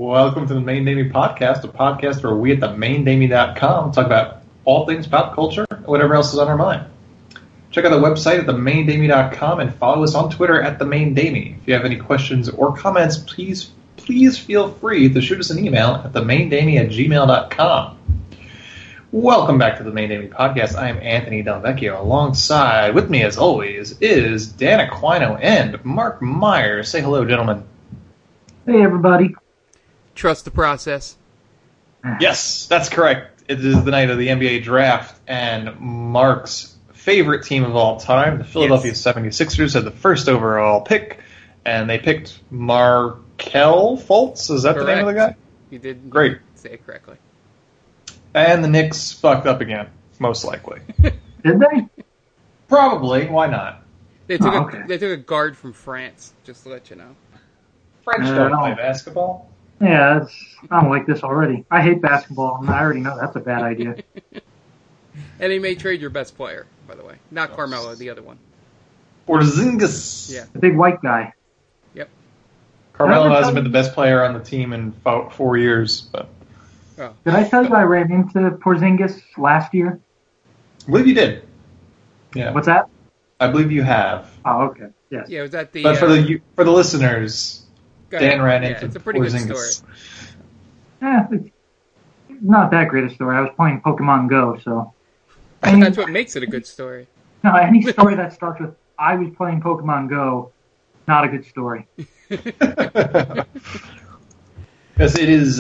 Welcome to the Main Damie Podcast, a podcast where we at the MainDamie.com talk about all things pop culture and whatever else is on our mind. Check out the website at themaindamie.com and follow us on Twitter at themaindamie. If you have any questions or comments, please feel free to shoot us an email at themaindamie@gmail.com. Welcome back to the Main Damie Podcast. I am Anthony Del Vecchio. Alongside with me, as always, is Dan Aquino and Mark Myers. Say hello, gentlemen. Hey, everybody. Trust the process. Yes, that's correct. It is the night of the NBA draft, and Mark's favorite team of all time, the Philadelphia 76ers, had the first overall pick, and they picked Markelle Fultz. Is that Correct. the name of the guy? You did Great. say it correctly. And the Knicks fucked up again, most likely. Did they? Probably. Why not? They took okay. they took a guard from France, just to let you know. French don't play basketball. Yeah, I don't like this already. I hate basketball, and I already know that's a bad idea. And he may trade your best player, by the way. Not Carmelo, the other one. Porzingis. Yeah. The big white guy. Yep. Carmelo hasn't been the best player on the team in 4 years, but Oh. Did I tell you I ran into Porzingis last year? I believe you did. Yeah. What's that? I believe you have. Oh, okay. Yes. Yeah, it was at the... But for the listeners, go ahead. Dan ran Yeah, into it's a pretty good Porzingis. story. It's not that great a story. I was playing Pokemon Go, so... That's what makes it a good story. No, any story that starts with, I was playing Pokemon Go, not a good story. Because it is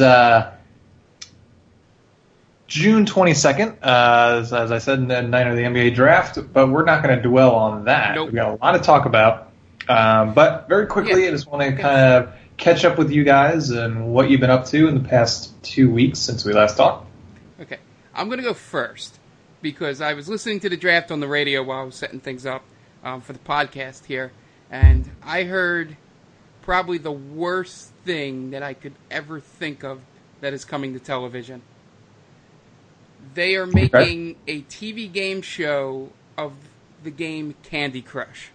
June 22nd, as I said, in the night of the NBA draft, but we're not going to dwell on that. Nope. We've got a lot to talk about. But very quickly, I just want to kind of catch up with you guys and what you've been up to in the past 2 weeks since we last talked. Okay. I'm going to go first, because I was listening to the draft on the radio while I was setting things up for the podcast here, and I heard probably the worst thing that I could ever think of that is coming to television. They are making a TV game show of the game Candy Crush.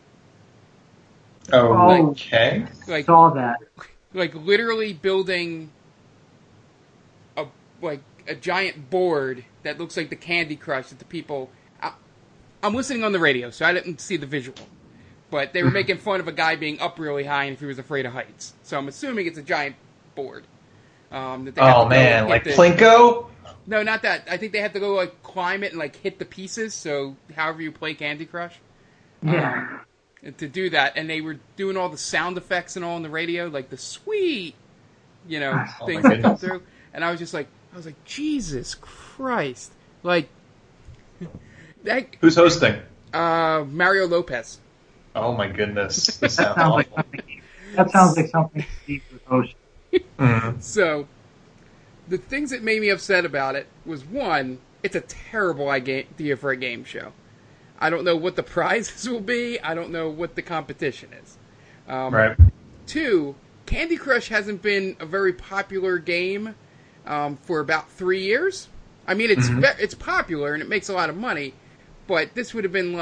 Okay. I saw that. Like literally building a giant board that looks like the Candy Crush that the people... I'm listening on the radio, so I didn't see the visual. But they were making fun of a guy being up really high and if he was afraid of heights. So I'm assuming it's a giant board. That they have to go like hit Plinko? No, not that. I think they have to go climb it and hit the pieces. So however you play Candy Crush. Yeah. To do that, and they were doing all the sound effects and all on the radio, like the sweet, things that come through. And I was like, Jesus Christ. Like, that... Who's hosting? Mario Lopez. Oh my goodness. This sounds That sounds like something Steve would host. Mm-hmm. So, the things that made me upset about it was, one, it's a terrible idea for a game show. I don't know what the prizes will be. I don't know what the competition is. Right. Two, Candy Crush hasn't been a very popular game for about 3 years. I mean, it's popular and it makes a lot of money, but this would have been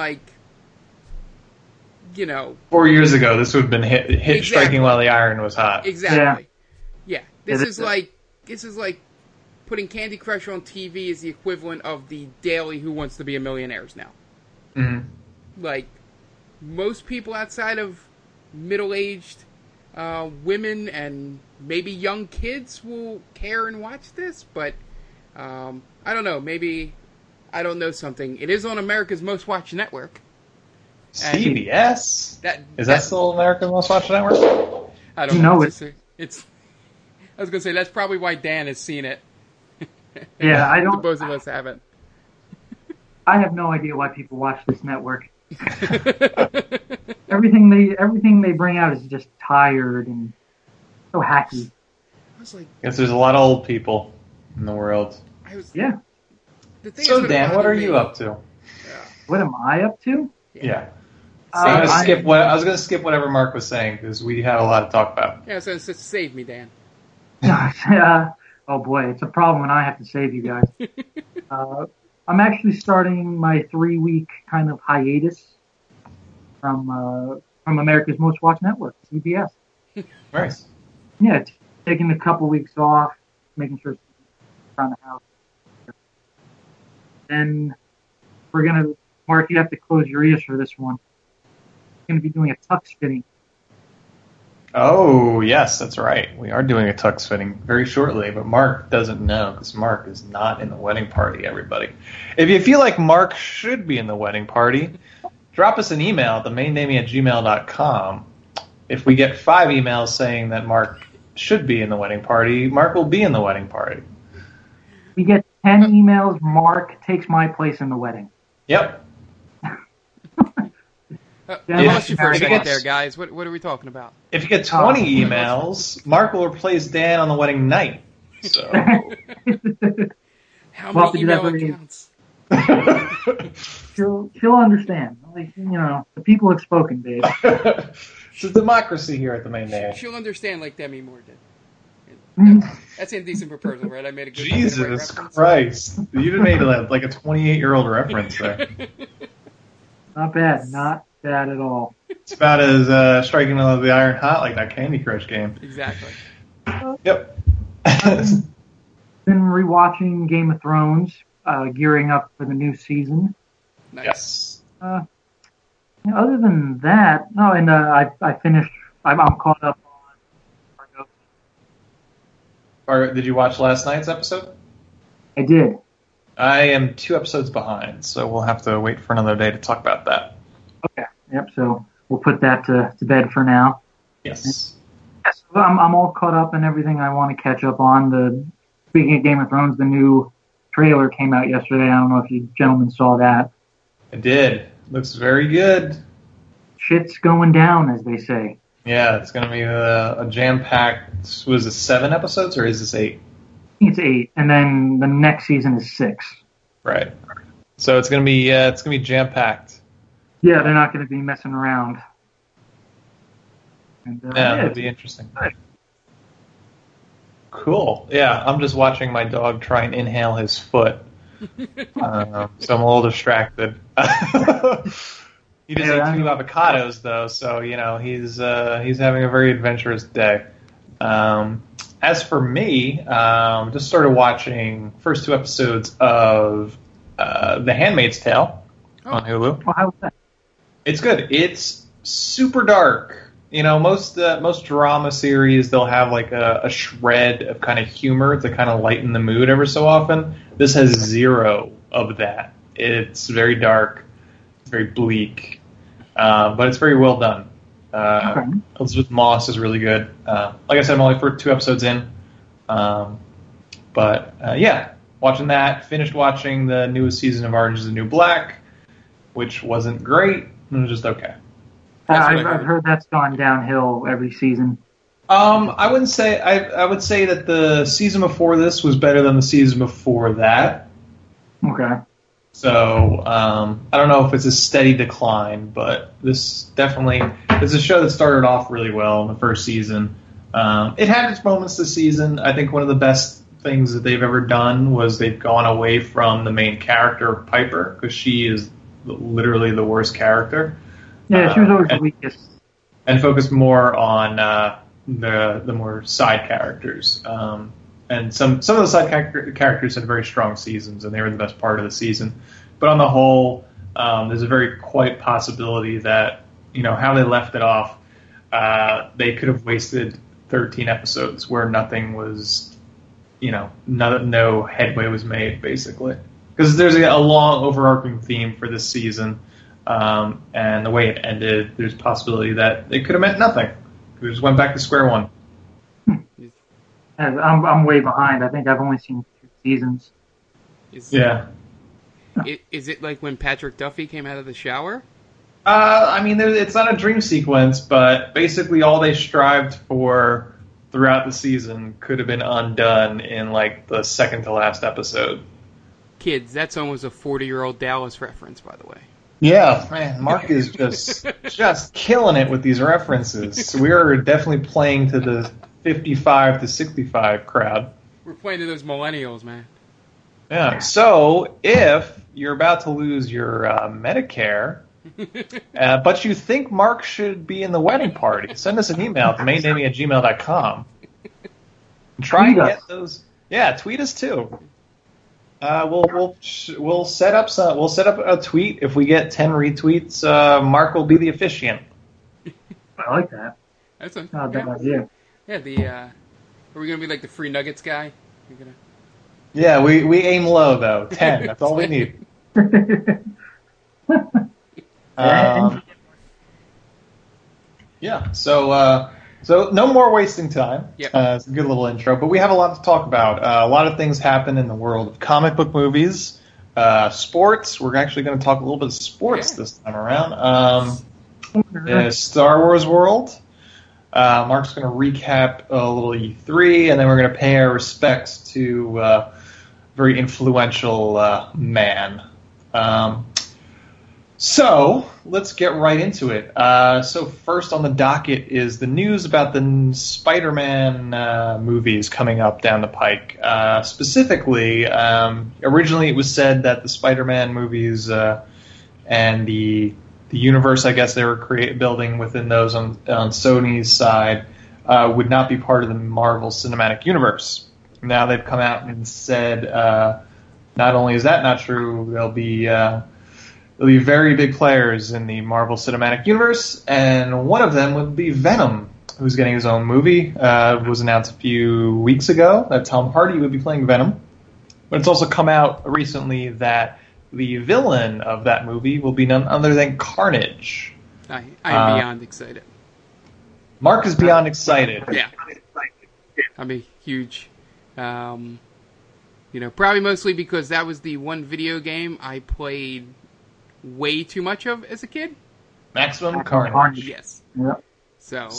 4 years ago, this would have been hit Exactly. striking while the iron was hot. Exactly. Yeah. This It is is. like putting Candy Crush on TV is the equivalent of the daily Who Wants to Be a Millionaires now. Mm-hmm. Like, most people outside of middle-aged women and maybe young kids will care and watch this, but I don't know. Maybe I don't know something. It is on America's Most Watched Network. CBS? Is that still America's Most Watched Network? I don't know. It's. I was gonna say that's probably why Dan has seen it. Yeah, I don't. Both of us haven't. I have no idea why people watch this network. Everything they bring out is just tired and so hacky. I was like, Guess there's a lot of old people in the world. Yeah. So Dan, what are you up to? What am I up to? Yeah. I was going to skip whatever Mark was saying because we had a lot to talk about. Yeah, so save me, Dan. Oh boy, it's a problem when I have to save you guys. I'm actually starting my 3-week kind of hiatus from America's Most Watched Network, CBS. Nice. Yeah, taking a couple weeks off, making sure around the house. Then Mark, you have to close your ears for this one. We're going to be doing a tux fitting. Oh, yes, that's right. We are doing a tux fitting very shortly, but Mark doesn't know because Mark is not in the wedding party, everybody. If you feel like Mark should be in the wedding party, drop us an email at themaindamie@gmail.com. If we get 5 emails saying that Mark should be in the wedding party, Mark will be in the wedding party. We get 10 emails, Mark takes my place in the wedding. Yep. I lost you for a second there, guys. What are we talking about? If you get 20 emails, Mark will replace Dan on the wedding night. So How many email accounts? She'll understand. Like, the people have spoken, babe. It's a democracy here at the Main Dame. She'll understand like Demi Moore did. That's Indecent Proposal, right? I made a good Jesus Christ. You just made like a 28-year-old reference there. Not bad. Not bad at all. It's about as striking the iron hot like that Candy Crush game. Exactly. Yep. Been rewatching Game of Thrones, gearing up for the new season. Nice. Yes. Other than that, I finished. I'm caught up on Fargo. Or did you watch last night's episode? I did. I am 2 episodes behind, so we'll have to wait for another day to talk about that. Okay. Yep. So we'll put that to bed for now. Yes. Yes. I'm all caught up in everything I want to catch up on. Speaking of Game of Thrones, the new trailer came out yesterday. I don't know if you gentlemen saw that. I did. Looks very good. Shit's going down, as they say. Yeah, it's going to be a jam-packed. Was it 7 episodes or is this 8? I think it's 8, and then the next season is 6. Right. So it's going to be jam-packed. Yeah, they're not going to be messing around. And, it'll be interesting. Cool. Yeah, I'm just watching my dog try and inhale his foot. So I'm a little distracted. He just ate 2 avocados, though, so he's having a very adventurous day. As for me, just started watching first 2 episodes of The Handmaid's Tale on Hulu. Oh, how was that? It's good. It's super dark. Most drama series, they'll have like a shred of kind of humor to kind of lighten the mood ever so often. This has 0 of that. It's very dark. It's very bleak. But it's very well done. Okay. Elizabeth Moss is really good. Like I said, I'm only for 2 episodes in. But watching that. Finished watching the newest season of Orange is the New Black, which wasn't great. It was just okay. I've heard that's gone downhill every season. I wouldn't say. I would say that the season before this was better than the season before that. Okay. So I don't know if it's a steady decline, but this is a show that started off really well in the first season. It had its moments this season. I think one of the best things that they've ever done was they've gone away from the main character, Piper, because she is literally the worst character. Yeah, she was always the weakest. And focused more on the more side characters. And some of the side characters had very strong seasons, and they were the best part of the season. But on the whole, there's a very quite possibility that, how they left it off, they could have wasted 13 episodes where nothing was, no headway was made, basically. Because there's a long overarching theme for this season, and the way it ended, there's a possibility that it could have meant nothing. We just went back to square one. I'm way behind. I think I've only seen 2 seasons. Is it like when Patrick Duffy came out of the shower? It's not a dream sequence, but basically all they strived for throughout the season could have been undone in like the second to last episode. Kids, that's almost a 40-year-old Dallas reference, by the way. Yeah, man, Mark is just killing it with these references. We're definitely playing to the 55 to 65 crowd. We're playing to those millennials, man. Yeah, so if you're about to lose your Medicare, but you think Mark should be in the wedding party, send us an email at themaindamie@gmail.com. Try and get those. Yeah, tweet us too. We'll set up a tweet. If we get 10 retweets, Mark will be the officiant. I like that. That's a bad idea. Yeah, are we gonna be like the free nuggets guy? You're gonna... Yeah, we aim low though. 10. That's all we need. Yeah. So no more wasting time. Yep. It's a good little intro, but we have a lot to talk about. A lot of things happen in the world of comic book movies, sports. We're actually going to talk a little bit of sports this time around. Star Wars world. Mark's going to recap a little E3, and then we're going to pay our respects to a very influential man. So let's get right into it. So first on the docket is the news about the Spider-Man movies coming up down the pike. Specifically, originally it was said that the Spider-Man movies and the universe, I guess they were building within those on Sony's side, would not be part of the Marvel Cinematic Universe. Now they've come out and said not only is that not true, there'll be very big players in the Marvel Cinematic Universe, and one of them would be Venom, who's getting his own movie. It was announced a few weeks ago that Tom Hardy would be playing Venom. But it's also come out recently that the villain of that movie will be none other than Carnage. I am beyond excited. Mark is beyond excited. Yeah. I'm a huge... probably mostly because that was the one video game I played way too much of as a kid. Maximum Carnage. Yes. Yep. So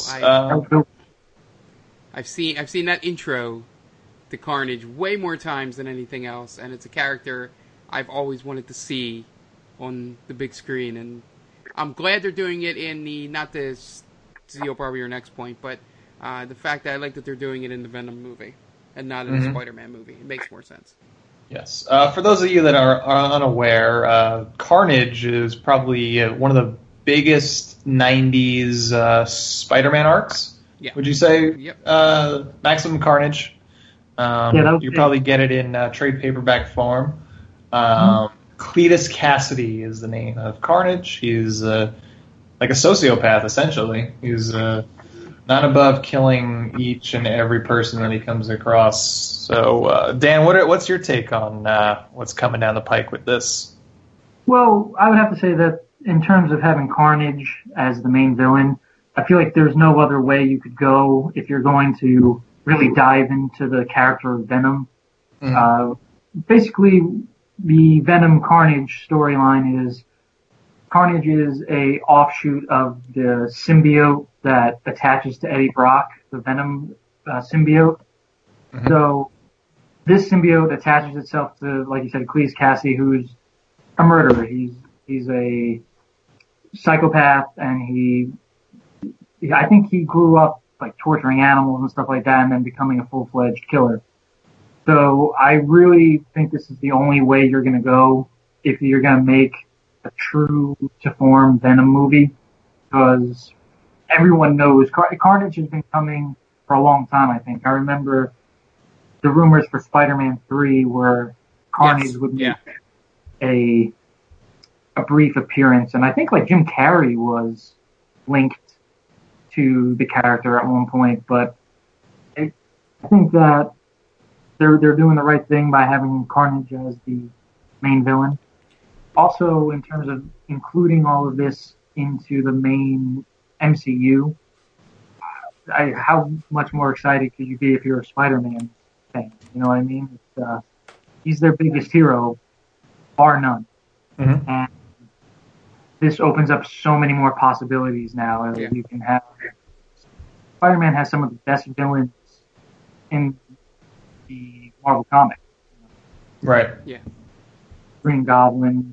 I've seen that intro to Carnage way more times than anything else, and it's a character I've always wanted to see on the big screen, and I'm glad they're doing it in the, not the Zio probably your next point, but the fact that I like that they're doing it in the Venom movie and not in the Spider-Man movie. It makes more sense. Yes. For those of you that are unaware, Carnage is probably one of the biggest 90s Spider-Man arcs. Yeah. Would you say? Yep. Maximum Carnage. You probably get it in trade paperback form. Cletus Cassidy is the name of Carnage. He's like a sociopath, essentially. He's not above killing each and every person that he comes across. So, Dan, what's your take on what's coming down the pike with this? Well, I would have to say that in terms of having Carnage as the main villain, I feel like there's no other way you could go if you're going to really dive into the character of Venom. Basically, the Venom Carnage storyline is Carnage is a offshoot of the symbiote that attaches to Eddie Brock, the Venom symbiote. So this symbiote attaches itself to, like you said, Cletus Cassidy, who's a murderer. He's a psychopath, and I think he grew up like torturing animals and stuff like that, and then becoming a full-fledged killer. So I really think this is the only way you're going to go if you're going to make a true-to-form Venom movie, because everyone knows Carnage has been coming for a long time, I think. I remember the rumors for Spider-Man 3 where Carnage would make a brief appearance, and I think like Jim Carrey was linked to the character at one point, but I think that they're doing the right thing by having Carnage as the main villain. Also, in terms of including all of this into the main MCU, how much more excited could you be if you're a Spider-Man fan? You know what I mean? He's their biggest hero, bar none. And this opens up so many more possibilities now. You can have Spider-Man has some of the best villains in the Marvel comics. Right. Yeah. Green Goblin,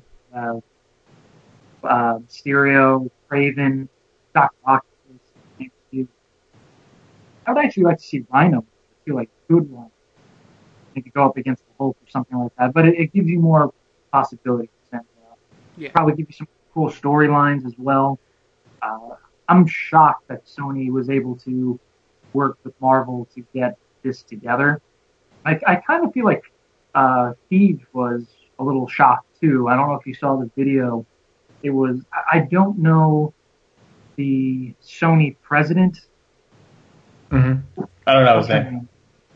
Mysterio, Kraven, Dr. Octopus. I would actually like to see Rhino. I feel like a good one. Maybe go up against the Hulk or something like that. But it gives you more possibilities. And probably give you some cool storylines as well. I'm shocked that Sony was able to work with Marvel to get this together. I kind of feel like Feige was a little shocked too. I don't know if you saw the video. It was, I don't know the Sony president. Mm-hmm. I don't know his name.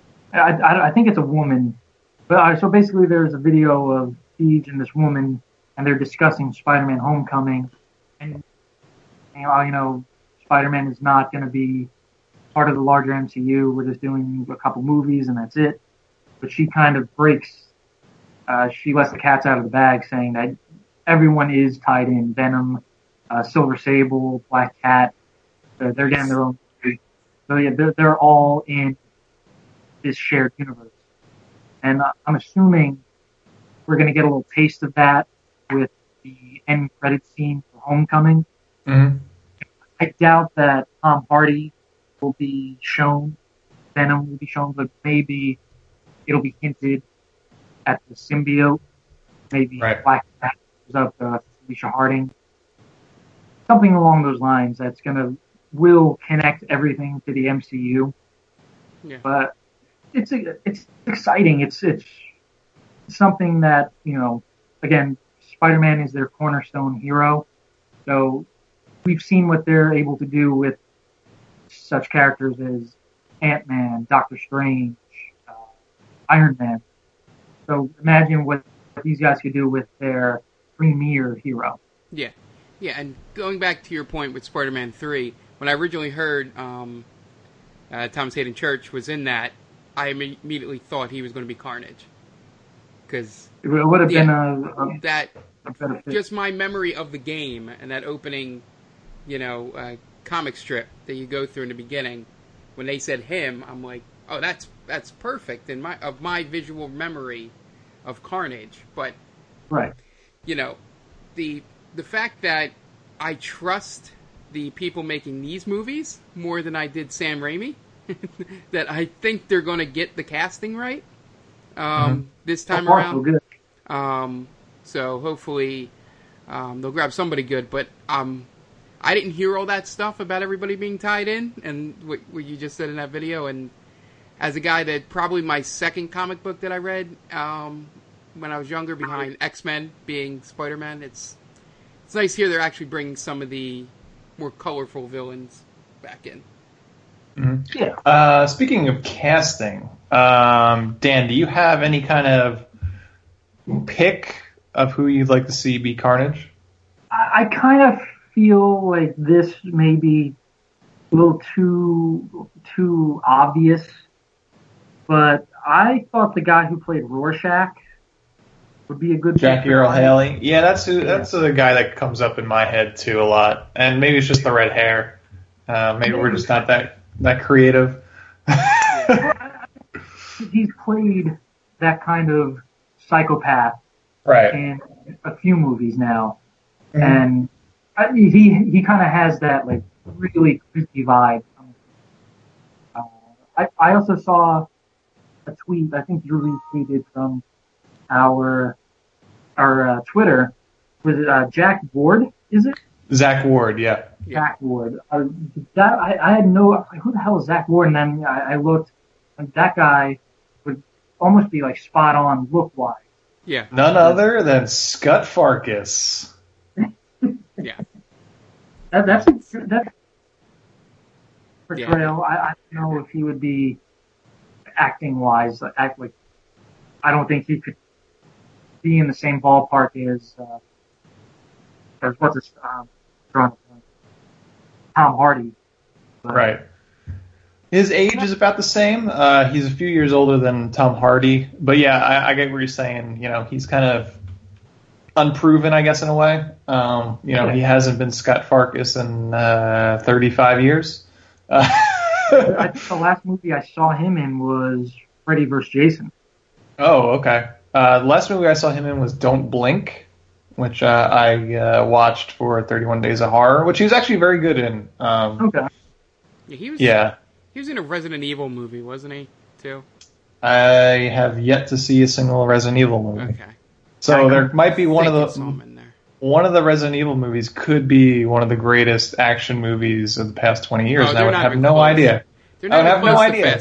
I think it's a woman. But so basically there's a video of Feige and this woman, and they're discussing Spider-Man Homecoming. And, Spider-Man is not going to be part of the larger MCU. We're just doing a couple movies and that's it. But she kind of she lets the cats out of the bag, saying that everyone is tied in. Venom, Silver Sable, Black Cat, they're getting their own movie. So yeah, they're all in this shared universe. And I'm assuming we're going to get a little taste of that with the end credit scene for Homecoming. Mm-hmm. I doubt that Tom Hardy will be shown, Venom will be shown, but maybe it'll be hinted at the symbiote. Maybe right. Black Cat goes up Felicia Harding. Something along those lines that's will connect everything to the MCU. Yeah. But it's exciting. It's something that, again, Spider-Man is their cornerstone hero. So we've seen what they're able to do with such characters as Ant-Man, Doctor Strange, Iron Man. So imagine what these guys could do with their premier hero. Yeah. Yeah, and going back to your point with Spider-Man 3, when I originally heard Thomas Hayden Church was in that, I immediately thought he was going to be Carnage. Because it would have been a better fit. Just my memory of the game and that opening, comic strip that you go through in the beginning, when they said him, I'm like, oh, that's perfect in my visual memory of Carnage. But right, the fact that I trust the people making these movies more than I did Sam Raimi, that I think they're going to get the casting right this time around. Good. So hopefully they'll grab somebody good. But I didn't hear all that stuff about everybody being tied in, and what you just said in that video. And as a guy that probably my second comic book that I read when I was younger, behind X-Men being Spider-Man, it's nice here they're actually bringing some of the more colorful villains back in. Mm-hmm. Yeah. Speaking of casting, Dan, do you have any kind of pick of who you'd like to see be Carnage? I kind of feel like this may be a little too obvious, but I thought the guy who played Rorschach would be a good Jackie Earle Haley. Yeah, that's a guy that comes up in my head too a lot, and maybe it's just the red hair. Maybe we're just not that creative. He's played that kind of psychopath right in a few movies now, and he kind of has that like really creepy vibe. I also saw a tweet. I think you retweeted from our Twitter. Was it Jack Ward? Is it? Zach Ward, yeah. Zach Ward. I had who the hell is Zach Ward? And then I looked, and that guy would almost be like spot on look wise. Yeah. None other than Scott Farkus. Yeah. That's portrayal. Yeah. I don't know if he would be acting wise. I don't think he could be in the same ballpark as what's his Tom Hardy. But, right. His age is about the same. He's a few years older than Tom Hardy, but yeah, I get what you're saying. He's kind of unproven, I guess, in a way. He hasn't been Scott Farkus in 35 years. I think the last movie I saw him in was Freddy vs. Jason. Oh, okay. The last movie I saw him in was Don't Blink, which I watched for 31 Days of Horror, which he was actually very good in. Okay. Yeah, he was in a Resident Evil movie, wasn't he, too? I have yet to see a single Resident Evil movie. Okay. So there might be one of the Resident Evil movies could be one of the greatest action movies of the past 20 years, and I would have no idea. They're not even close to Fast 5.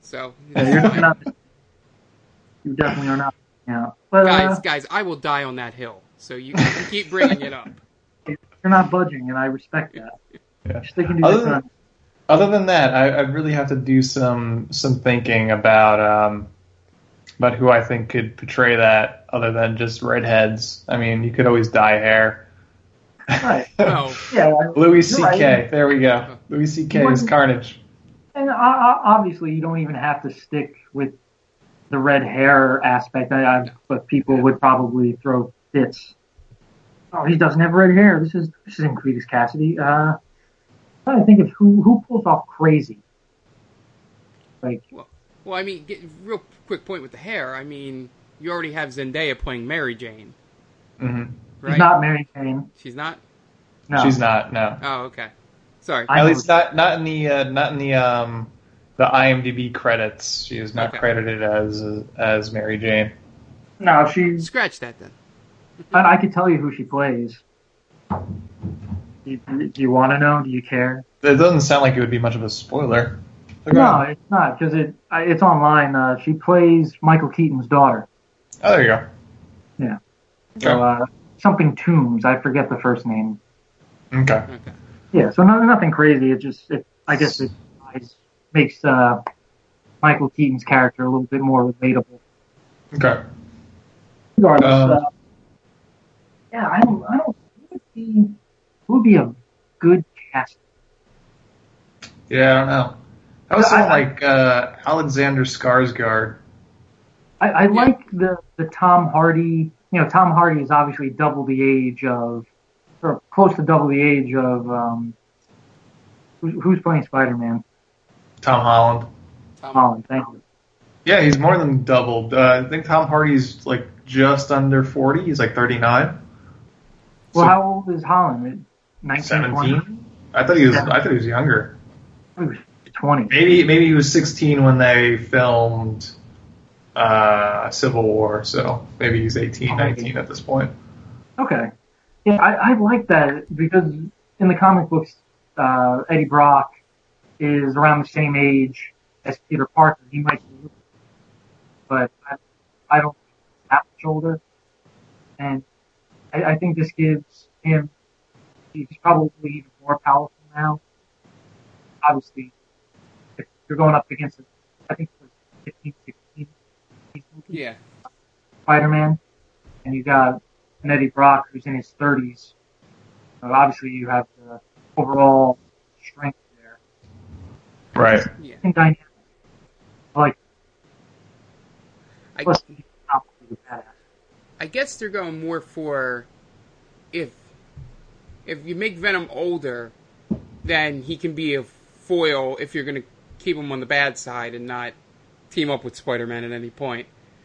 So, you're not. You definitely are not. Yeah, but guys, I will die on that hill. So you can keep bringing it up. you're not budging, and I respect that. Yeah. You're sticking to your gun. Other than that, I really have to do some thinking about who I think could portray that, other than just redheads. I mean, you could always dye hair. Right. Oh. Yeah. Louis C.K. Right. There we go. Louis C.K. is Carnage. And obviously, you don't even have to stick with the red hair aspect. But people would probably throw fits. Oh, he doesn't have red hair. This isn't Cletus Cassidy. I'm trying to think of who pulls off crazy. Like. Well, I mean, real quick point with the hair. I mean, you already have Zendaya playing Mary Jane. Mm-hmm. Right? She's not Mary Jane. She's not? No. She's not. No. Oh, okay. Sorry. At least not in the IMDb credits. She is not credited as Mary Jane. No, she's. Scratch that then. I could tell you who she plays. Do you want to know? Do you care? It doesn't sound like it would be much of a spoiler. No, it's not, because it's online. She plays Michael Keaton's daughter. Oh, there you go. Yeah. So, something Toombs. I forget the first name. Okay. Yeah, so nothing crazy. I guess it makes Michael Keaton's character a little bit more relatable. Okay. Regardless, I don't. Who would be a good cast? Yeah, I don't know. I was saying like Alexander Skarsgård. I like the Tom Hardy. You know, Tom Hardy is obviously double the age of, or close to double the age of. Who's playing Spider-Man? Tom Holland. Tom Holland, thank you. Yeah, he's more than doubled. I think Tom Hardy's like just under 40. He's like 39. Well, how old is Holland? 17? I thought he was younger. He was 20. Maybe he was 16 when they filmed Civil War, so maybe he's 18, 19 at this point. Okay. Yeah, I like that because in the comic books, Eddie Brock is around the same age as Peter Parker. He might be, but I don't think that much older. And I think this gives him, he's probably even more powerful now. Obviously, if you're going up against, I think it was 15, 16, yeah, Spider-Man, and you got an Eddie Brock who's in his 30s. So obviously, you have the overall strength there. Right. Yeah. Dynamic. Like, I guess they're going more for if you make Venom older, then he can be a foil if you're going to keep him on the bad side and not team up with Spider-Man at any point.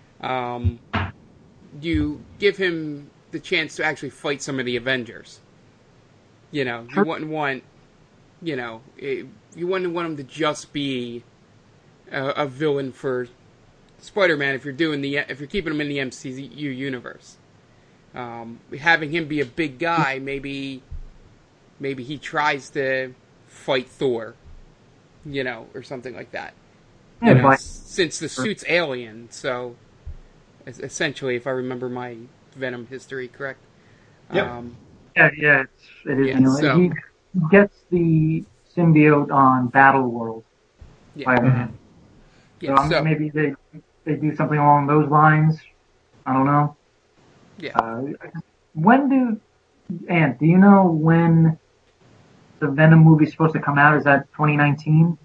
You give him the chance to actually fight some of the Avengers. You know, you wouldn't want, you wouldn't want him to just be a villain for Spider-Man if you're keeping him in the MCU universe. Having him be a big guy, maybe he tries to fight Thor, or something like that. Since the suit's alien, so essentially, if I remember my Venom history correct. Yep. Yeah, it is. Yeah, so, he gets the symbiote on Battleworld. Yeah. Mm-hmm. Yeah, so maybe they do something along those lines. I don't know. Yeah. Do you know when the Venom movie is supposed to come out? Is that 2019?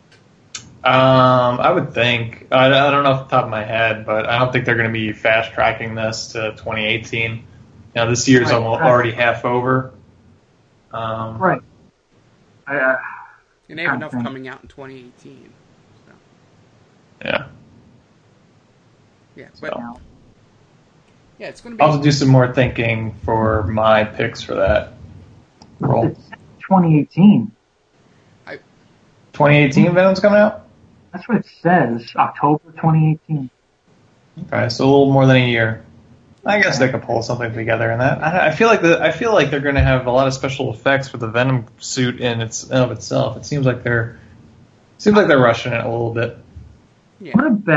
I would think. I don't know off the top of my head, but I don't think they're going to be fast tracking this to 2018. This year's already half over. Right. And they have enough coming out in 2018. So. Yeah. Yeah, but yeah, it's going to be. I'll have to do some more thinking for my picks for that role. It's 2018. 2018 Venom's coming out? That's what it says. October 2018. Okay, so a little more than a year. I guess they could pull something together in that. I feel like they're going to have a lot of special effects with the Venom suit in of itself. It seems like they're rushing it a little bit. Yeah.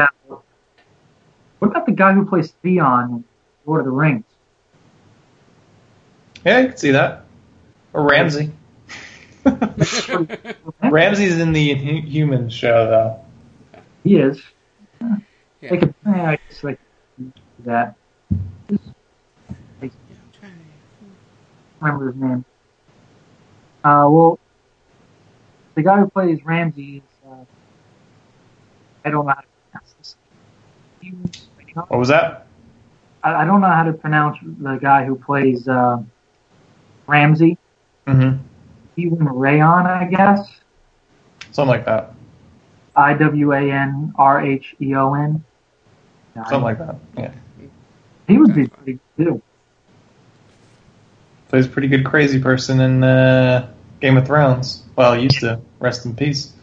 What about the guy who plays Theon in Lord of the Rings? Yeah, you can see that. Or Ramsey. Ramsey's in the Human show, though. He is. Yeah. I guess like that. I remember his name. Well, the guy who plays Ramsey is, I don't know how to pronounce this. What was that? I don't know how to pronounce the guy who plays Ramsey. Mm-hmm. Ewan Rayon, I guess. Something like that. Iwanrheon. Something like that. Yeah. He would be pretty good too. Plays a pretty good crazy person in Game of Thrones. Well, he used to. Rest in peace.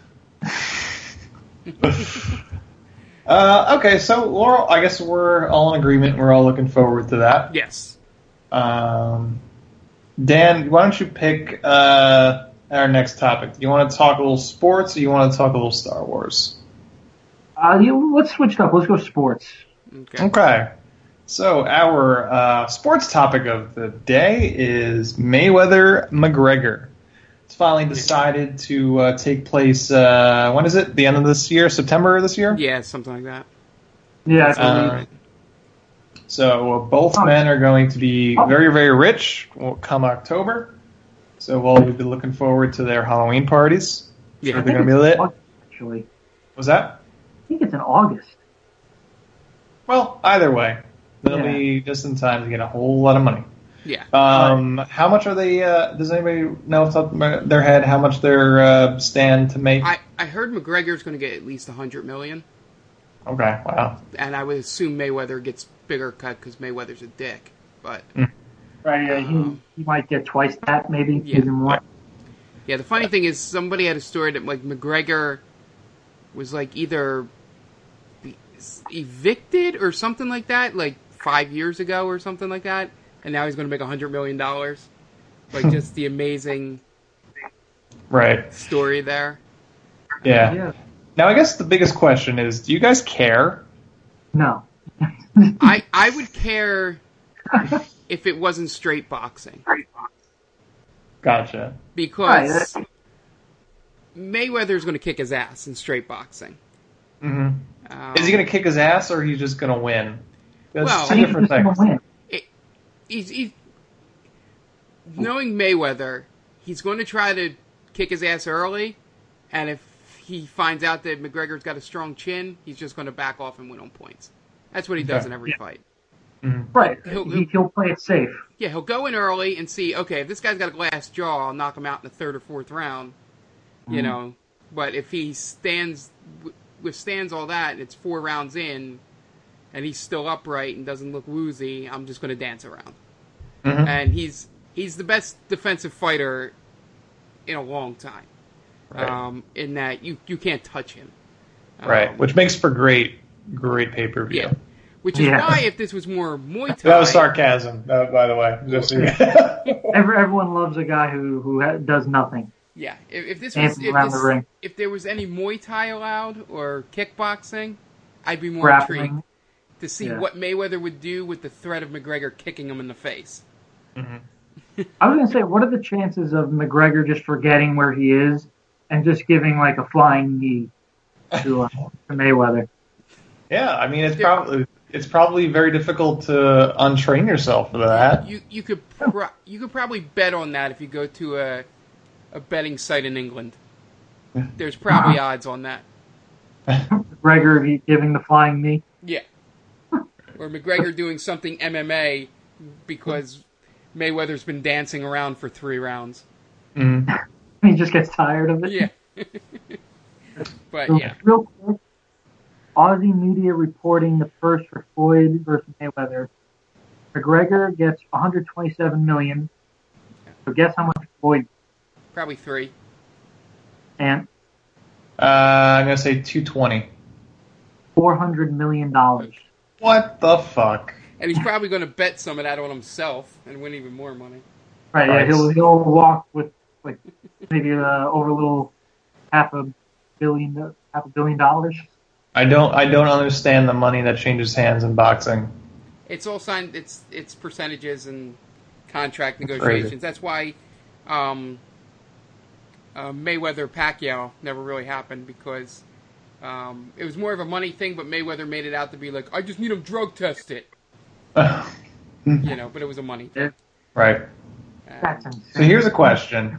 Okay, so Laurel, I guess we're all in agreement. We're all looking forward to that. Yes. Dan, why don't you pick our next topic? Do you want to talk a little sports, or you want to talk a little Star Wars? Let's switch it up. Let's go sports. Okay. So our sports topic of the day is Mayweather-McGregor. It's finally decided to take place, when is it? The end of this year? September of this year? Yeah, something like that. Yeah, I believe. So both men are going to be very, very rich come October. So we'll be looking forward to their Halloween parties. Yeah. Sure they're going to be lit. Actually, Was that? I think it's in August. Well, either way, they'll be just in time to get a whole lot of money. Yeah. How much are they? Does anybody know off the top of their head how much their stand to make? I heard McGregor's going to get at least $100 million. Okay, wow. And I would assume Mayweather gets bigger cut because Mayweather's a dick. But Right, yeah, he might get twice that, maybe even more. Yeah, the funny thing is, somebody had a story that like McGregor was like either evicted or something like that, like 5 years ago or something like that, and now he's going to make $100 million. Like just the amazing story there. Yeah. Now, I guess the biggest question is, do you guys care? No. I would care if it wasn't straight boxing. Gotcha. Because Mayweather's going to kick his ass in straight boxing. Mm-hmm. Is he going to kick his ass, or he's just going to win? That's two different things. Knowing Mayweather, he's going to try to kick his ass early, and if he finds out that McGregor's got a strong chin, he's just going to back off and win on points. That's what he does in every fight. Mm-hmm. Right. He'll play it safe. Yeah, he'll go in early and see, okay, if this guy's got a glass jaw, I'll knock him out in the third or fourth round. You know, but if he withstands all that, and it's 4 rounds in, and he's still upright and doesn't look woozy, I'm just going to dance around. Mm-hmm. And he's the best defensive fighter in a long time. Right. In that you can't touch him. Right, which makes for great pay-per-view. Yeah. Which is why, if this was more Muay Thai... That was sarcasm, by the way. Everyone loves a guy who does nothing. Yeah, if there was any Muay Thai allowed, or kickboxing, I'd be more intrigued to see what Mayweather would do with the threat of McGregor kicking him in the face. Mm-hmm. I was going to say, what are the chances of McGregor just forgetting where he is and just giving like a flying knee to Mayweather? Yeah, I mean, it's probably very difficult to untrain yourself for that. You could probably bet on that if you go to a betting site in England. There's probably odds on that. McGregor giving the flying knee? Yeah. Or McGregor doing something MMA because Mayweather's been dancing around for 3 rounds. Mm-hmm. He just gets tired of it? Yeah. But, real quick, Aussie media reporting the first for Floyd versus Mayweather. McGregor gets $127 million. So guess how much Floyd? Probably 3. And? I'm going to say 220. $400 million. What the fuck? And he's probably going to bet some of that on himself and win even more money. Right, yeah, he'll walk with like maybe over a little $500 million. I don't understand the money that changes hands in boxing. It's all signed. It's percentages and contract Crazy. negotiations. That's why Mayweather Pacquiao never really happened because it was more of a money thing. But Mayweather made it out to be like, I just need him drug tested. But it was a money thing. Right. That's insane. So here's a question.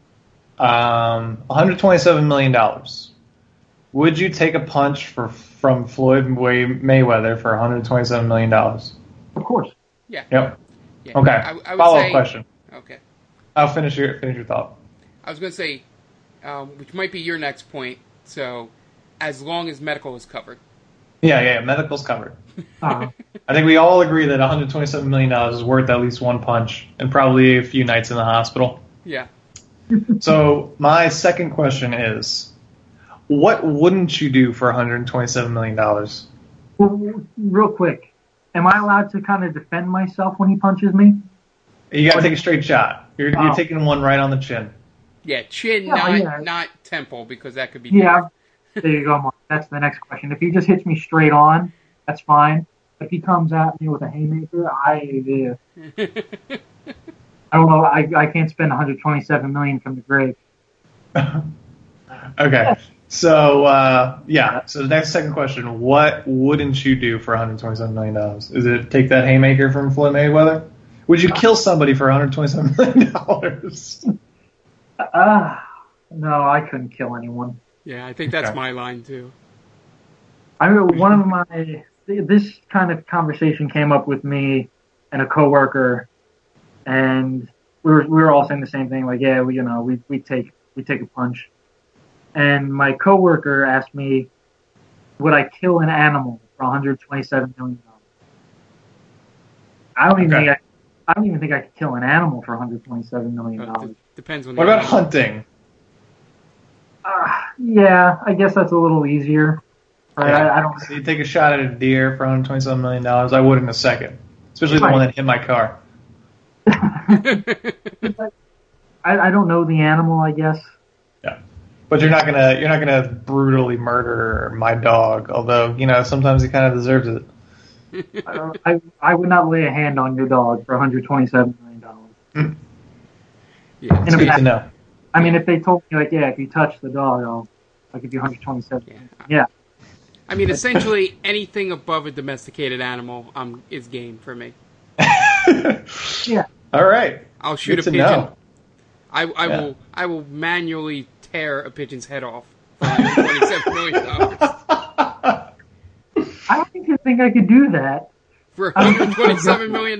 $127 million. Would you take a punch from Floyd Mayweather for $127 million? Of course. Yeah. Yep. Yeah. Okay. I would Follow-up say- question. Okay. I'll finish your thought. I was going to say, which might be your next point. So, as long as medical is covered. Yeah. Medical's covered. Uh, I think we all agree that $127 million is worth at least one punch and probably a few nights in the hospital. Yeah. So my second question is, what wouldn't you do for $127 million? well, real quick, am I allowed to kind of defend myself when he punches me? You got to take a straight shot. You're Oh. taking one right on the chin. Yeah, chin, Yeah, not temple, because that could be... Yeah, there you go, Mark. That's the next question. If he just hits me straight on, that's fine. If he comes at me with a haymaker, I don't know. I can't spend $127 million from the grave. Okay. So, So the second question, what wouldn't you do for $127 million? Is it take that haymaker from Floyd Mayweather? Would you kill somebody for $127 million? No, I couldn't kill anyone. Yeah, I think that's Okay. my line, too. I mean, this kind of conversation came up with me and a coworker, and we were all saying the same thing. Like, yeah, we take a punch. And my coworker asked me, would I kill an animal for $127 million? I don't even think I could kill an animal for $127 million. Depends on What the about animal. hunting? Yeah, I guess that's a little easier. Right? Yeah. I don't. So you take a shot at a deer for $127 million? I would in a second. Especially the Right. one that hit my car. I don't know the animal. I guess. Yeah. But you're not gonna brutally murder my dog, although, sometimes he kind of deserves it. I would not lay a hand on your dog for $127 million. Yeah. It's good to know. I mean, if they told me, like, yeah, if you touch the dog, I'll give you $127 million. Yeah. I mean, essentially, anything above a domesticated animal is game for me. Yeah. All right. I'll shoot Good a to pigeon. know. I will manually tear a pigeon's head off for $127 million. I don't think I could do that. For $127 million?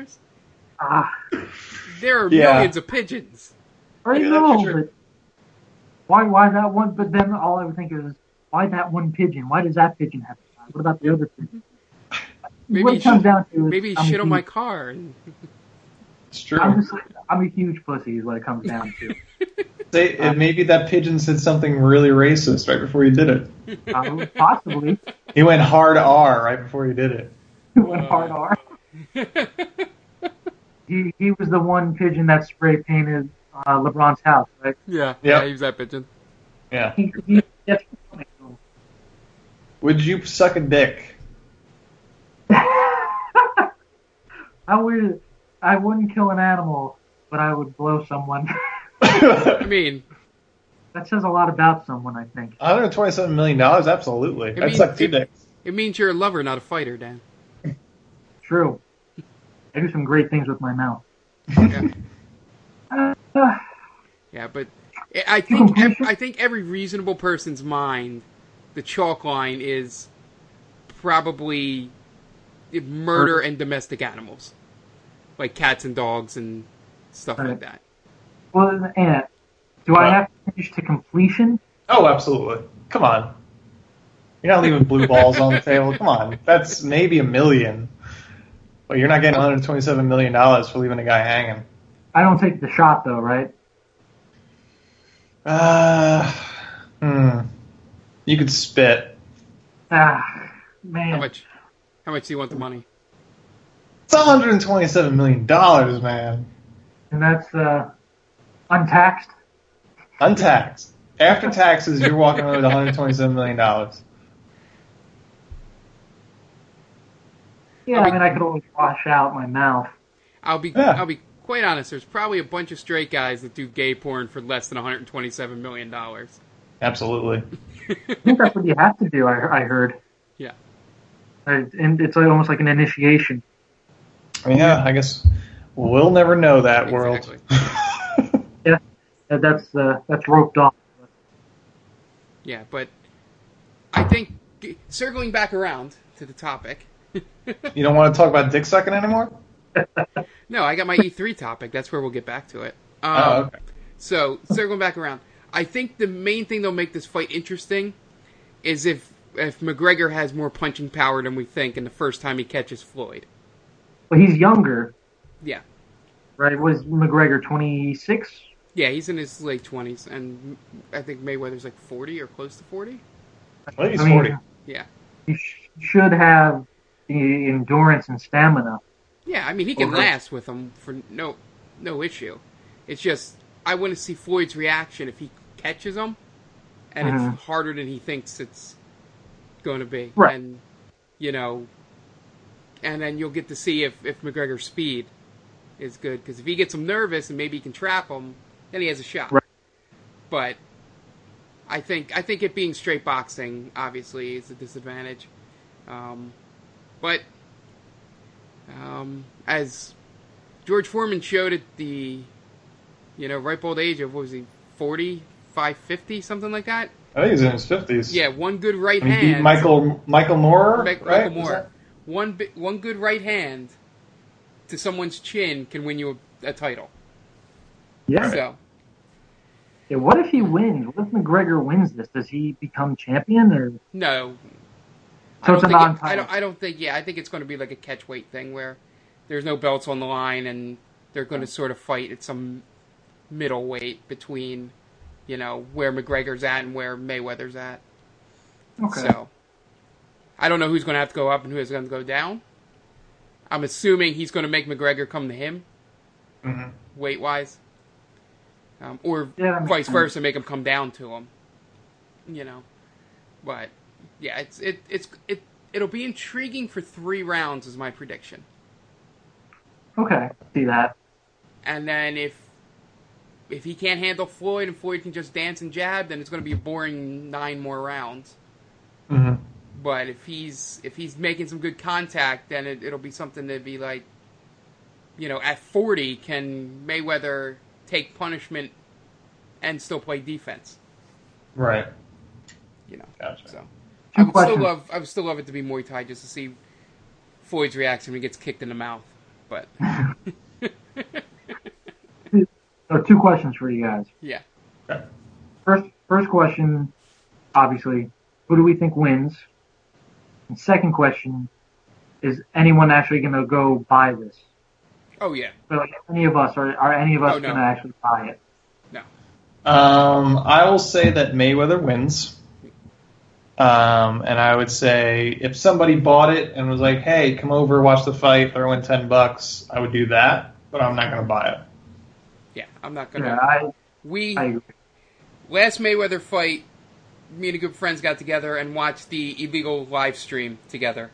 There are Yeah. millions of pigeons. I Yeah, know, that's true. but why that one? But then all I would think is, why that one pigeon? Why does that pigeon have to die? What about the other pigeon? Maybe What he it comes should- down to is Maybe he I'm a shit on my huge- car. And... It's true. I'm a huge pussy is what it comes down to. Maybe that pigeon said something really racist right before you did it. Possibly. He went hard R right before you did it. Went hard R. He was the one pigeon that spray painted LeBron's house, right? Yeah, Yep. he was that pigeon. Yeah. That's Would you suck a dick? I wouldn't kill an animal, but I would blow someone. I mean, That says a lot about someone, I think. $127 million, absolutely. I'd mean, suck two dicks. it means you're a lover, not a fighter, Dan. True. I do some great things with my mouth. Yeah. Yeah, but I think every reasonable person's mind, the chalk line is probably murder and domestic animals, like cats and dogs and stuff like that. Well, and do I have to finish to completion? Oh, absolutely. Come on. You're not leaving blue balls on the table. Come on. That's maybe $1 million. But you're not getting $127 million for leaving a guy hanging. I don't take the shot, though, right? You could spit. Ah, man. How much do you want the money? It's $127 million, man. And that's untaxed. Untaxed. After taxes, you're walking away with $127 million. Yeah, I mean, I could always wash out my mouth. I'll be quite honest. There's probably a bunch of straight guys that do gay porn for less than $127 million. Absolutely. I think that's what you have to do, I heard. Yeah. And it's almost like an initiation. Yeah, I guess we'll never know that Exactly. world. Yeah, that's roped off. Yeah, but I think circling back around to the topic. You don't want to talk about dick sucking anymore? No, I got my E3 topic. That's where we'll get back to it. Okay. So, circling back around, I think the main thing that'll make this fight interesting is if McGregor has more punching power than we think in the first time he catches Floyd. But he's younger, Yeah. right? Was McGregor 26? Yeah, he's in his late 20s, and I think Mayweather's like 40 or close to 40. I think he's 40. Yeah. He should have the endurance and stamina. Yeah, I mean, he can Okay. last with him for no issue. It's just, I want to see Floyd's reaction if he catches him, and Mhm. it's harder than he thinks it's going to be. Right. And, and then you'll get to see if McGregor's speed is good, because if he gets him nervous and maybe he can trap him, then he has a shot. Right. But I think it being straight boxing, obviously, is a disadvantage. But as George Foreman showed at the, ripe old age of, what was he, 45, 50, something like that? I think he's in his 50s. Yeah, one good right And he beat hand. Michael Moore, Michael right? Moore. One good right hand to someone's chin can win you a title. Yeah. So, Yeah. What if he wins? What if McGregor wins this? Does he become champion or? no. So it's a non-title. I don't think, I think it's going to be like a catchweight thing where there's no belts on the line and they're going to sort of fight at some middleweight between, where McGregor's at and where Mayweather's at. Okay. So, I don't know who's going to have to go up and who's going to go down. I'm assuming he's going to make McGregor come to him, weight-wise. Or Yeah, that makes vice sense. versa, make him come down to him. But, yeah, it'll be intriguing for 3 rounds is my prediction. Okay. See that. And then if he can't handle Floyd and Floyd can just dance and jab, then it's going to be a boring 9 more rounds. Mm-hmm. But if he's making some good contact, then it'll be something to be like, at 40, can Mayweather take punishment and still play defense? Right. Gotcha. So Two I would questions. still love it to be Muay Thai just to see Floyd's reaction when he gets kicked in the mouth. But So 2 questions for you guys. yeah, Okay. First question, obviously, who do we think wins? And second question, is anyone actually going to go buy this? oh yeah, But like any of us, are any of us Oh, no. going to actually buy it? no, I will say that Mayweather wins. And I would say if somebody bought it and was like, hey, come over, watch the fight, throw in $10, I would do that, but I'm not going to buy it. yeah. I'm not gonna. Yeah, We I agree. last Mayweather fight, me and a group of friends got together and watched the illegal live stream together.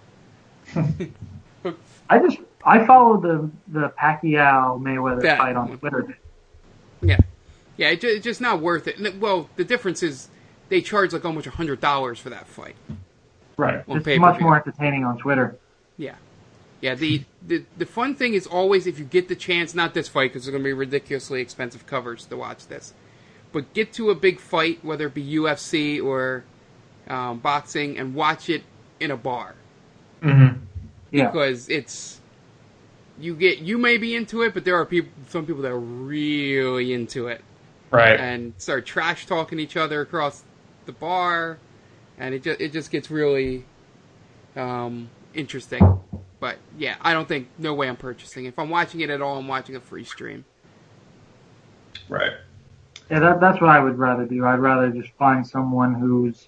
I followed the Pacquiao Mayweather That fight on one. Twitter. Yeah, it's just not worth it. Well, the difference is they charge like almost $100 for that fight. Right. On It's pay-per-view. much more entertaining on Twitter. Yeah. The fun thing is always if you get the chance, not this fight because it's going to be ridiculously expensive covers to watch this, but get to a big fight, whether it be UFC or boxing, and watch it in a bar. Mm-hmm. Yeah. Because you may be into it, but there are some people that are really into it Right. and start trash talking each other across the bar, and it just gets really interesting. But yeah, I don't think no way I'm purchasing. If I'm watching it at all, I'm watching a free stream. Right. Yeah, that's what I would rather do. I'd rather just find someone who's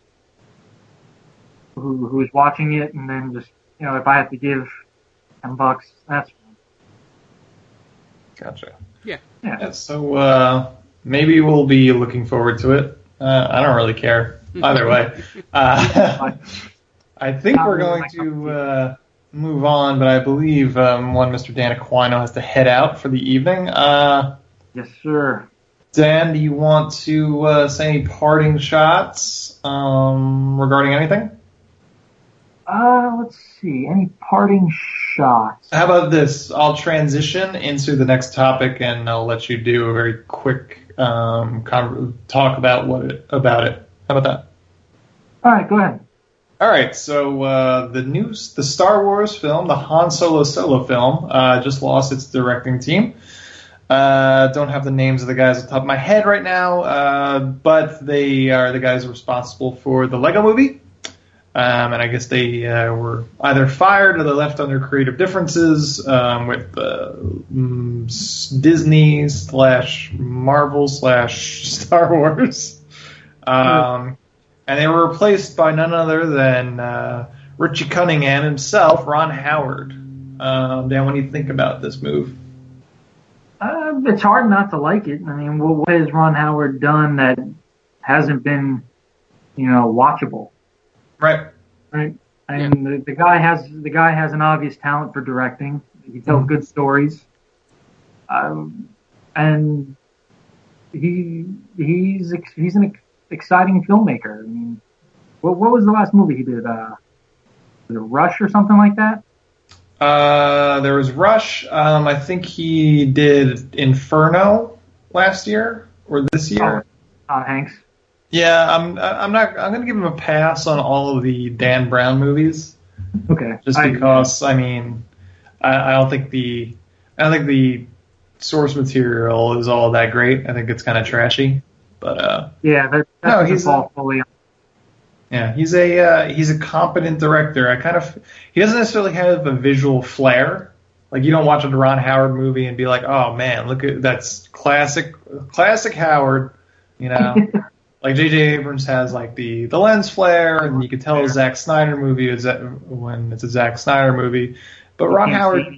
watching it, and then just if I have to give $10, that's fine. Gotcha. Yeah. Yeah, so maybe we'll be looking forward to it. I don't really care either way. I think Not we're really going my cup of to move on, but I believe one Mr. Dan Aquino has to head out for the evening. Yes, sir. Dan, do you want to say any parting shots regarding anything? Let's see. Any parting shots? How about this? I'll transition into the next topic, and I'll let you do a very quick talk about it. How about that? All right, go ahead. All right, so the Star Wars film, the Han Solo film, just lost its directing team. Don't have the names of the guys on top of my head right now, but they are the guys responsible for the Lego Movie. And I guess they were either fired or they left under creative differences with Disney / Marvel / Star Wars. And they were replaced by none other than Richie Cunningham himself, Ron Howard. Dan, what do you think about this move? It's hard not to like it. I mean, what has Ron Howard done that hasn't been, watchable? Right. Right. And the guy has an obvious talent for directing. He tells good stories. And he's an exciting filmmaker. I mean, what was the last movie he did? Was it Rush or something like that? There was Rush. I think he did Inferno last year or this year. Tom Hanks. Yeah, I'm going to give him a pass on all of the Dan Brown movies. Okay. Just because I don't think the source material is all that great. I think it's kind of trashy. But he's fully. Yeah, he's a competent director. He doesn't necessarily have a visual flair. Like, you don't watch a Ron Howard movie and be like, oh man, that's classic Howard, Like J.J. Abrams has like the lens flare, and you can tell a Zack Snyder movie is when it's a Zack Snyder movie. But Ron Howard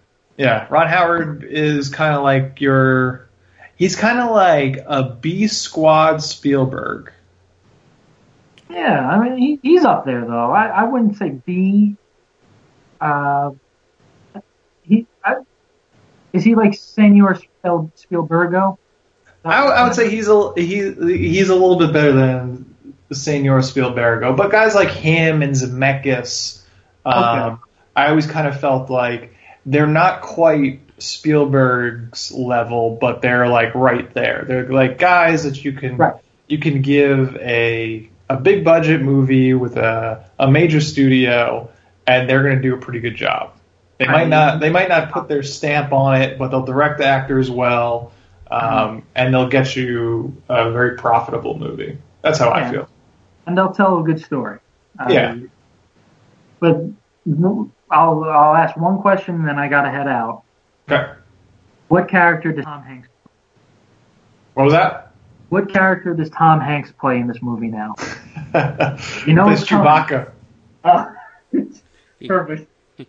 is kind of like he's kind of like a B Squad Spielberg. Yeah, I mean, he's up there, though. I wouldn't say B. Is he like Senor Spielbergo? I would say he's a little bit better than Senor Spielbergo. But guys like him and Zemeckis, I always kind of felt like they're not quite Spielberg's level, but they're like right there. They're like guys that you can give a big budget movie with a major studio, and they're going to do a pretty good job. They might not put their stamp on it, but they'll direct the actors well, and they'll get you a very profitable movie. That's how I feel. And they'll tell a good story. But I'll ask one question, and then I got to head out. Okay. What character does Tom Hanks play? What was that? What character does Tom Hanks play in this movie now? He plays Chewbacca. Perfect.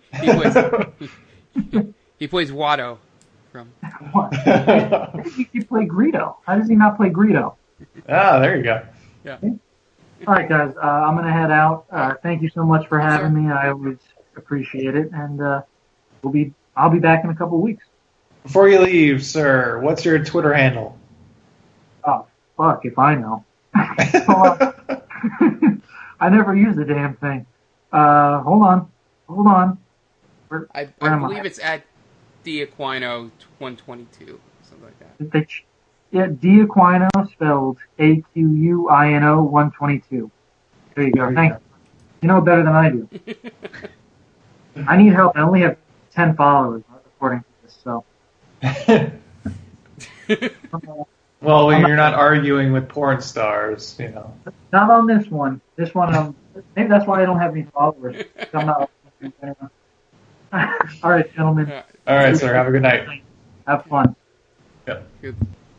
He plays Watto from. He played Greedo. How does he not play Greedo? Ah, there you go. Yeah. All right, guys. I'm gonna head out. Thank you so much for having me. I always appreciate it, and I'll be back in a couple of weeks. Before you leave, sir, what's your Twitter handle? Oh, fuck if I know. I never use the damn thing. Hold on. I believe it's at D'Aquino 122, something like that. Yeah, D'Aquino spelled Aquino 122. There you go. Thank you. You know better than I do. I need help. I only have 10 followers according to this, so. Well, you're not arguing with porn stars, Not on this one. This one, maybe that's why I don't have any followers. I'm not. All right, gentlemen. All right, sir. Have a good night. Have fun. Yep. Good.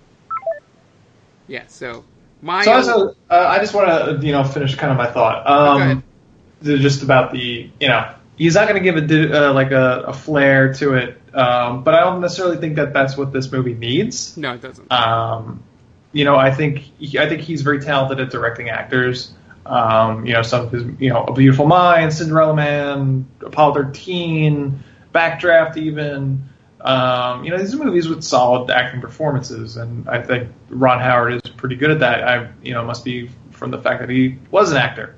Yeah. So I just want to finish kind of my thought. Go ahead. Just about the he's not going to give a flair to it, but I don't necessarily think that that's what this movie needs. No, it doesn't. I think he's very talented at directing actors. Some of his, A Beautiful Mind, Cinderella Man, Apollo 13, Backdraft even. These are movies with solid acting performances, and I think Ron Howard is pretty good at that. Must be from the fact that he was an actor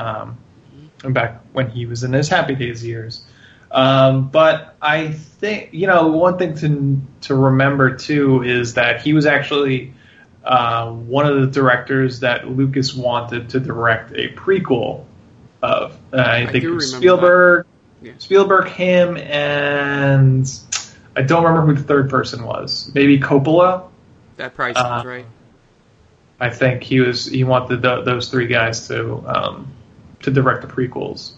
back when he was in his Happy Days years. But I think, one thing to remember too is that he was actually one of the directors that Lucas wanted to direct a prequel of. I think it was Spielberg. Yeah. Spielberg, him, and I don't remember who the third person was. Maybe Coppola. That probably sounds right. I think he wanted those three guys to direct the prequels.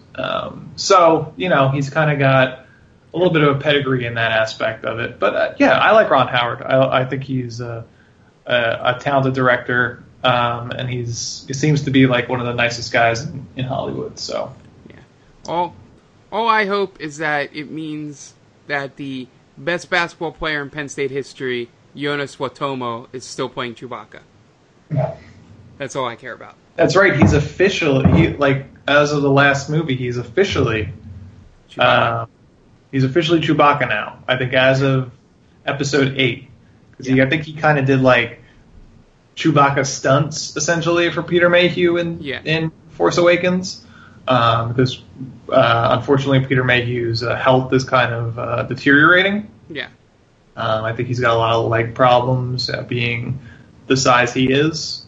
He's kind of got a little bit of a pedigree in that aspect of it. But I like Ron Howard. I think he's a talented director, and he seems to be like one of the nicest guys in Hollywood. So yeah, all I hope is that it means that the best basketball player in Penn State history, Jonas Watomo, is still playing Chewbacca. Yeah. That's all I care about. That's right. He's as of the last movie, he's officially Chewbacca. Chewbacca now. I think as of episode 8, because I think he kind of did like Chewbacca stunts essentially for Peter Mayhew in Force Awakens. Because unfortunately Peter Mayhew's health is kind of deteriorating. Yeah. I think he's got a lot of leg problems, being the size he is.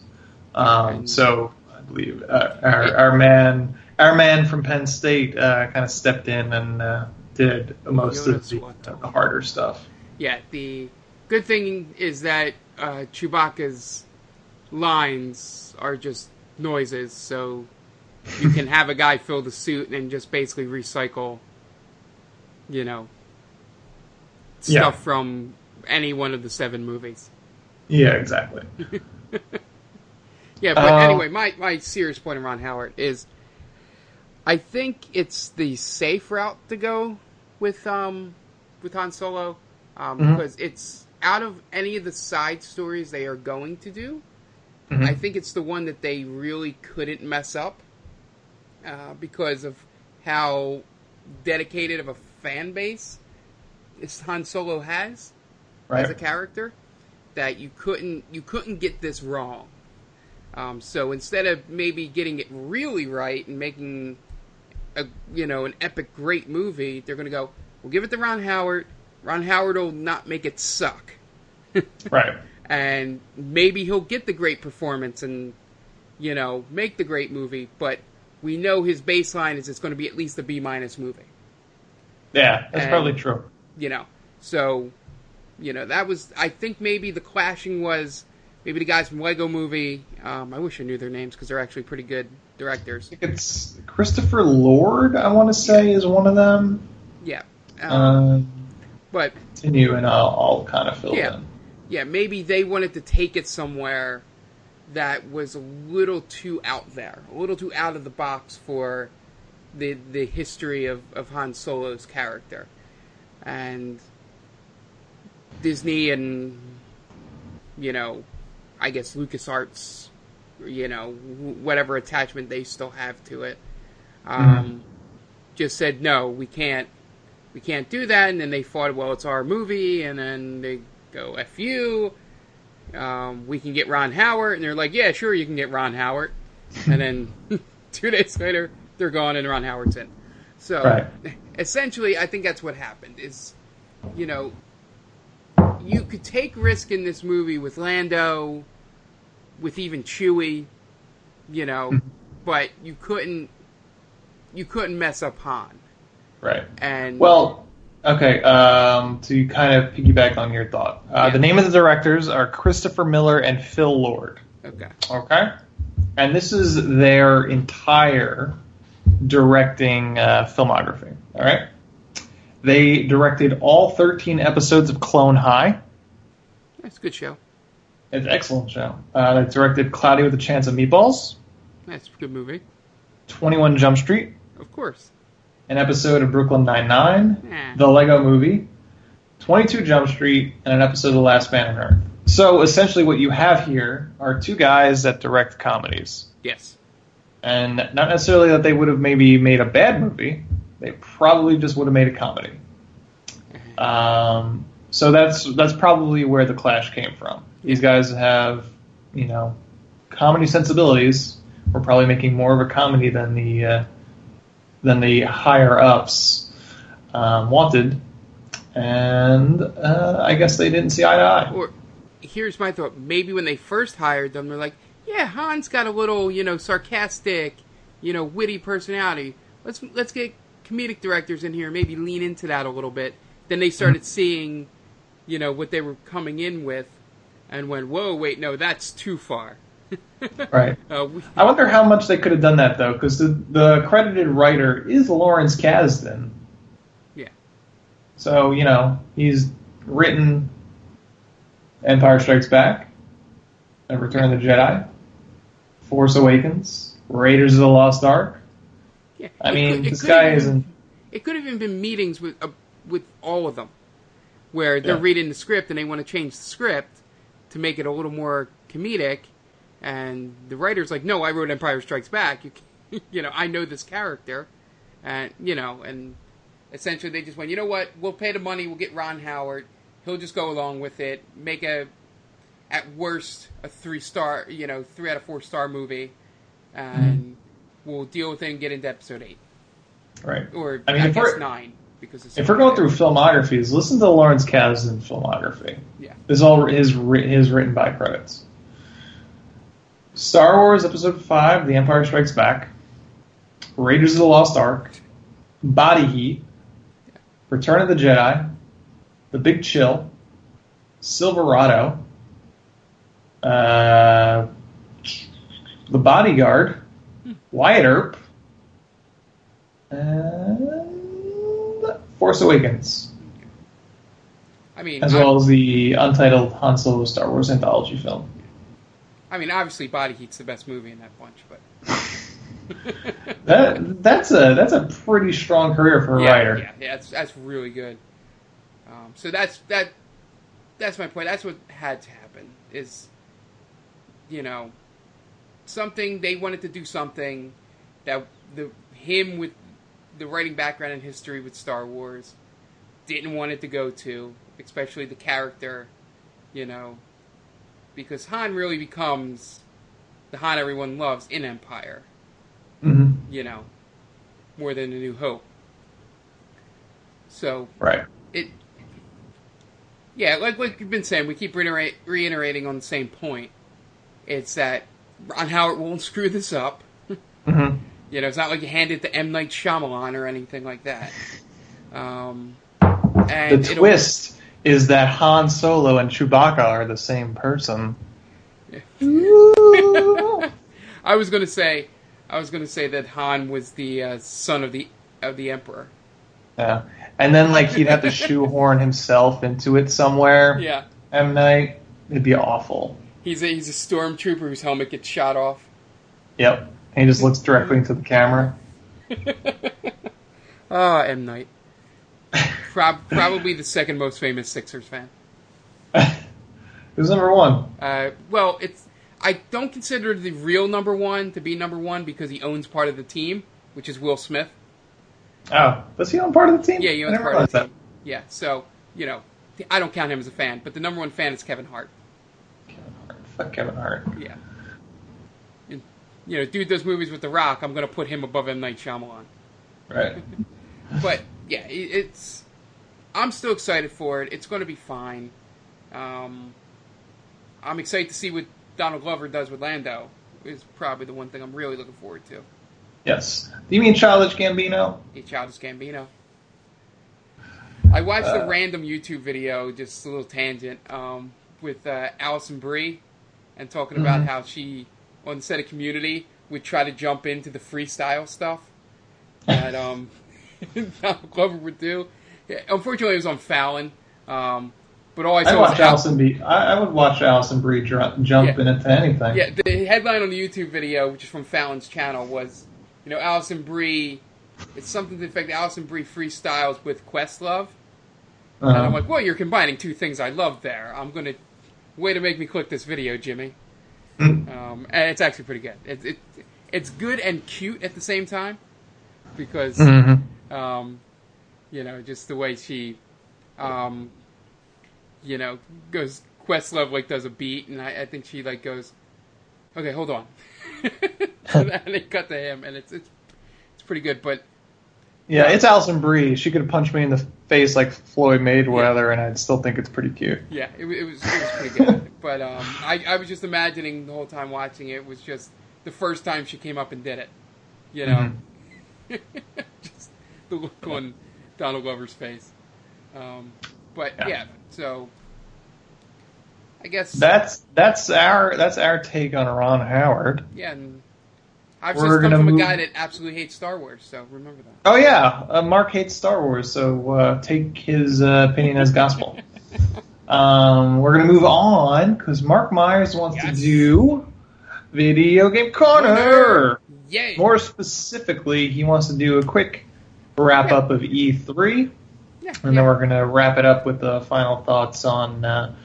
So I believe our man from Penn State kind of stepped in and did most of the harder stuff. Yeah. The good thing is that Chewbacca's lines are just noises, so you can have a guy fill the suit and just basically recycle, stuff from any one of the 7 movies. Yeah, exactly. Yeah, but anyway, my serious point around Howard is I think it's the safe route to go with Han Solo, because it's out of any of the side stories they are going to do, I think it's the one that they really couldn't mess up. Because of how dedicated of a fan base Han Solo has as a character, that you couldn't get this wrong. So instead of maybe getting it really right and making an epic great movie, they're going to go, we'll give it to Ron Howard. Ron Howard will not make it suck. Right. And maybe he'll get the great performance and make the great movie, but we know his baseline is it's going to be at least a B- movie. Yeah, that's probably true. So, that was, I think maybe the clashing was maybe the guys from Lego Movie. I wish I knew their names because they're actually pretty good directors. I think it's Christopher Lord, I want to say, is one of them. Yeah. But continue and I'll kind of fill in. Yeah, maybe they wanted to take it somewhere that was a little too out there, a little too out of the box for the history of Han Solo's character. And Disney and, I guess LucasArts, whatever attachment they still have to it, just said, no, we can't do that. And then they thought, well, it's our movie. And then they go, F you. We can get Ron Howard, and they're like, yeah, sure, you can get Ron Howard. And then 2 days later, they're gone and Ron Howard's in. So, essentially, I think that's what happened is, you could take risk in this movie with Lando, with even Chewie, but you couldn't mess up Han. Right. And okay, to kind of piggyback on your thought. The name of the directors are Christopher Miller and Phil Lord. Okay? And this is their entire directing filmography. All right? They directed all 13 episodes of Clone High. That's a good show. It's an excellent show. They directed Cloudy with a Chance of Meatballs. That's a good movie. 21 Jump Street. Of course. An episode of Brooklyn Nine-Nine, The Lego Movie, 22 Jump Street, and an episode of The Last Man on Earth. So essentially what you have here are 2 guys that direct comedies. Yes. And not necessarily that they would have maybe made a bad movie. They probably just would have made a comedy. So that's probably where the clash came from. These guys have, comedy sensibilities. We're probably making more of a comedy than the higher ups wanted, and I guess they didn't see eye to eye. Or here's my thought: maybe when they first hired them, they're like, "Yeah, Han's got a little, sarcastic, witty personality. Let's get comedic directors in here, maybe lean into that a little bit." Then they started seeing, what they were coming in with, and went, "Whoa, wait, no, that's too far." Right. I wonder how much they could have done that, though, because the credited writer is Lawrence Kasdan. Yeah. So, he's written Empire Strikes Back, and Return of the Jedi, Force Awakens, Raiders of the Lost Ark. Yeah. This guy isn't... It could have even been meetings with all of them, where they're reading the script and they want to change the script to make it a little more comedic. And the writer's like, "No, I wrote Empire Strikes Back. I know this character," and and essentially they just went, "You know what? We'll pay the money. We'll get Ron Howard. He'll just go along with it. Make at worst a 3-star, 3 out of 4 star movie, and we'll deal with it and get into episode 8, right? Or I guess 9 because if we're going through filmographies, listen to Lawrence Kasdan filmography. Yeah, this is all his written by credits. Star Wars Episode 5, The Empire Strikes Back, Raiders of the Lost Ark, Body Heat, Return of the Jedi, The Big Chill, Silverado, The Bodyguard, Wyatt Earp, and Force Awakens. As well as the untitled Han Solo Star Wars anthology film. Obviously, Body Heat's the best movie in that bunch, but that's a pretty strong career for a writer. Yeah, that's really good. So that's my point. That's what had to happen. Is something they wanted to do something that him with the writing background and history with Star Wars didn't want it to go to, especially the character, because Han really becomes the Han everyone loves in Empire. Mm-hmm. More than A New Hope. So, right. Like you've been saying, we keep reiterating on the same point. It's that Ron Howard won't screw this up. Mm-hmm. It's not like you hand it to M. Night Shyamalan or anything like that. And the twist is that Han Solo and Chewbacca are the same person. Yeah. I was going to say that Han was the son of the Emperor. Yeah, and then he'd have to shoehorn himself into it somewhere. Yeah, M. Night, it'd be awful. He's a stormtrooper whose helmet gets shot off. Yep, he just looks directly into the camera. M. Night. Probably the second most famous Sixers fan. Who's number one? Well, I don't consider the real number one to be number one because he owns part of the team, which is Will Smith. Oh, does he own part of the team? Yeah, he owns part of the team. Yeah, so, I don't count him as a fan, but the number one fan is Kevin Hart. Fuck Kevin Hart. Yeah. Dude does movies with The Rock, I'm going to put him above M. Night Shyamalan. Right. But, yeah, I'm still excited for it. It's going to be fine. I'm excited to see what Donald Glover does with Lando. Is probably the one thing I'm really looking forward to. Yes. Do you mean Childish Gambino? Yeah, Childish Gambino. I watched a random YouTube video, just a little tangent, with Alison Brie, and talking about how she, on the set of Community, would try to jump into the freestyle stuff that Donald Glover would do. Yeah, unfortunately, it was on Fallon. But all I saw was I would watch Alison Brie jump into anything. Yeah, the headline on the YouTube video, which is from Fallon's channel, was, Alison Brie. It's something to the effect Alison Brie freestyles with Questlove. And I'm like, well, you're combining two things I love there. Way to make me click this video, Jimmy. And it's actually pretty good. it's good and cute at the same time because just the way she goes. Questlove does a beat, and I think she goes, okay, hold on, and they cut to him, and it's pretty good. But yeah, it's Alison Brie. She could have punched me in the face like Floyd Mayweather, and I'd still think it's pretty cute. Yeah, it was pretty good. But I was just imagining the whole time watching it was just the first time she came up and did it. Just the look on Donald Glover's face. So I guess that's our take on Ron Howard. Yeah, and I've just come from a guy that absolutely hates Star Wars, so remember that. Oh yeah, Mark hates Star Wars, so take his opinion as gospel. We're gonna move on because Mark Myers wants to do Video Game Corner. Yay! More specifically, he wants to do a quick wrap up of E3, and then we're gonna wrap it up with the final thoughts on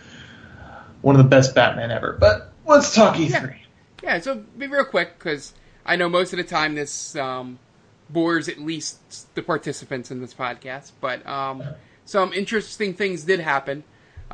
one of the best Batman ever. But let's talk E3. Yeah, so be real quick because I know most of the time this bores at least the participants in this podcast, but some interesting things did happen.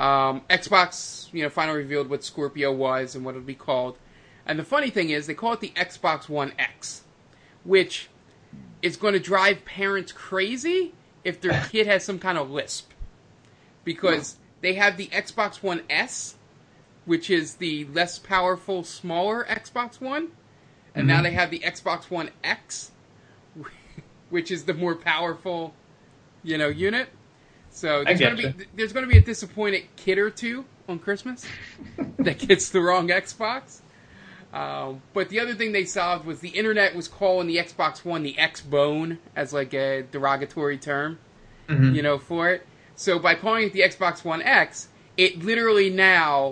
Xbox, finally revealed what Scorpio was and what it'll be called. And the funny thing is, they call it the Xbox One X, which is going to drive parents crazy if their kid has some kind of lisp. Because they have the Xbox One S, which is the less powerful, smaller Xbox One. And now they have the Xbox One X, which is the more powerful, unit. So there's going to be a disappointed kid or two on Christmas that gets the wrong Xbox. But the other thing they solved was the internet was calling the Xbox One the X-Bone as a derogatory term, for it. So by calling it the Xbox One X, it literally now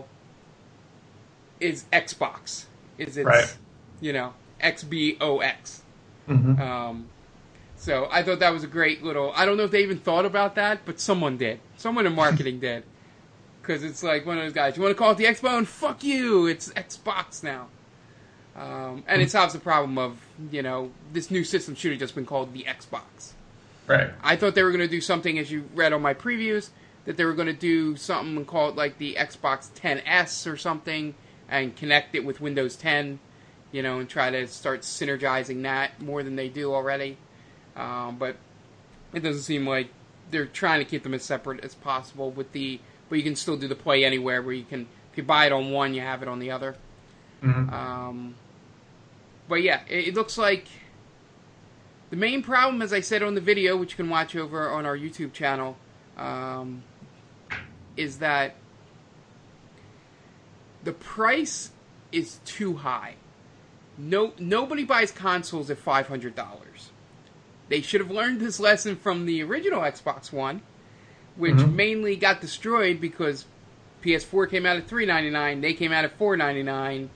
is Xbox. Is its, right. XBOX. Mm-hmm. So I thought that was a great little... I don't know if they even thought about that, but someone did. Someone in marketing did. Because it's like one of those guys, you want to call it the X-Bone? Fuck you! It's Xbox now. And it solves the problem of, this new system should have just been called the Xbox. Right. I thought they were going to do something, as you read on my previews, that they were going to do something and call it the Xbox 10S or something, and connect it with Windows 10, and try to start synergizing that more than they do already. But it doesn't seem like they're trying to keep them as separate as possible but you can still do the Play Anywhere where if you buy it on one, you have it on the other. Mm-hmm. But yeah, it looks like the main problem, as I said on the video, which you can watch over on our YouTube channel, is that the price is too high. Nobody buys consoles at $500. They should have learned this lesson from the original Xbox One, which mainly got destroyed because PS4 came out at $399, they came out at $499,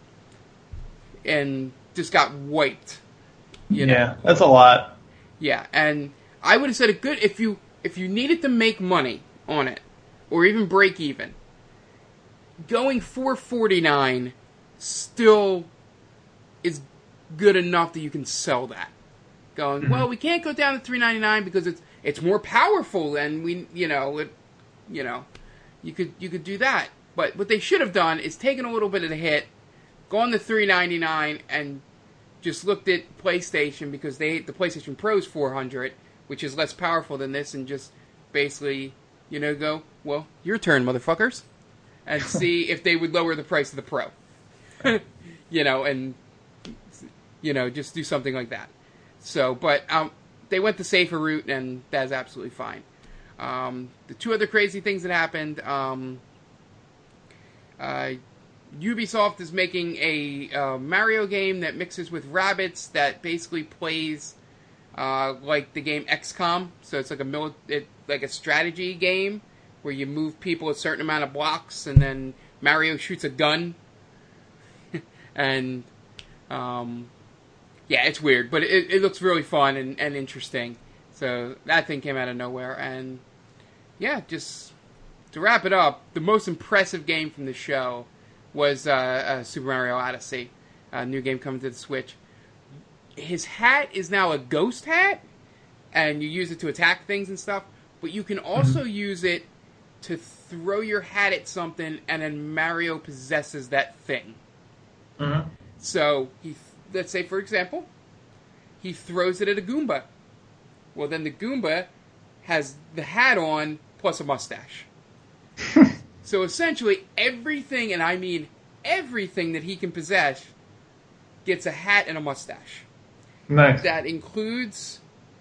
and just got wiped. Yeah, that's a lot. Yeah, and I would have said if you needed to make money on it, or even break even, going $449 still is good enough that you can sell that. Going, well, we can't go down to $399 because it's more powerful and you could do that. But what they should have done is taken a little bit of the hit, gone to $399 and just looked at PlayStation because the PlayStation Pro is $400, which is less powerful than this, and just basically, go, well, your turn, motherfuckers, and see if they would lower the price of the Pro. And just do something like that. So, but they went the safer route, and that's absolutely fine. The two other crazy things that happened, Ubisoft is making a Mario game that mixes with rabbits that basically plays like the game XCOM. So it's like a strategy game where you move people a certain amount of blocks, and then Mario shoots a gun. And yeah, it's weird, but it looks really fun and interesting. So that thing came out of nowhere, and yeah, just to wrap it up, the most impressive game from the show was Super Mario Odyssey, a new game coming to the Switch. his hat is now a ghost hat, and you use it to attack things and stuff, but you can also use it to throw your hat at something, and then Mario possesses that thing. Mm-hmm. So, let's say, for example, he throws it at a Goomba. Well, then the Goomba has the hat on plus a mustache. So essentially, everything, and I mean everything that he can possess, gets a hat and a mustache. Nice. That includes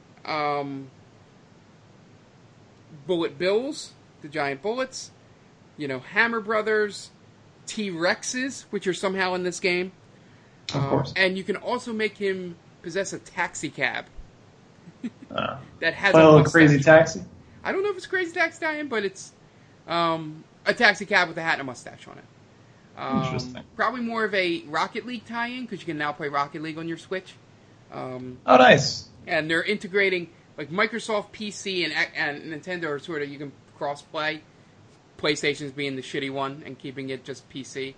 Bullet Bills, the giant bullets, Hammer Brothers, T-Rexes, which are somehow in this game. Of course. And you can also make him possess a taxi cab. That has a mustache. Crazy Taxi? I don't know if it's Crazy Taxi tie-in, but it's a taxi cab with a hat and a mustache on it. Interesting. Probably more of a Rocket League tie-in, because you can now play Rocket League on your Switch. Oh, nice. And they're integrating, like Microsoft PC and Nintendo are sort of, you can cross-play. PlayStation's being the shitty one and keeping it just PC.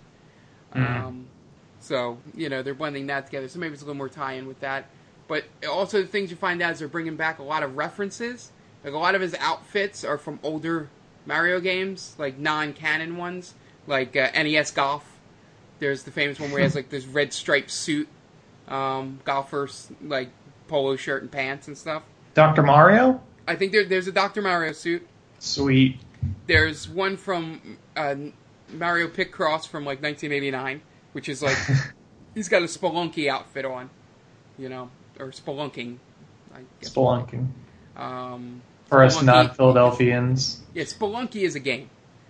So, they're blending that together. So maybe it's a little more tie-in with that. But also the things you find out is they're bringing back a lot of references. Like a lot of his outfits are from older Mario games, like non-canon ones, like NES Golf. There's the famous one where he has like this red striped suit, golfer's like polo shirt and pants and stuff. Dr. Mario? I think there's a Dr. Mario suit. Sweet. There's one from Mario Picross from like 1989, which is like he's got a Spelunky outfit on, or spelunking. I guess. Spelunking. For Spelunky, us not-Philadelphians. Yeah, Spelunky is a game.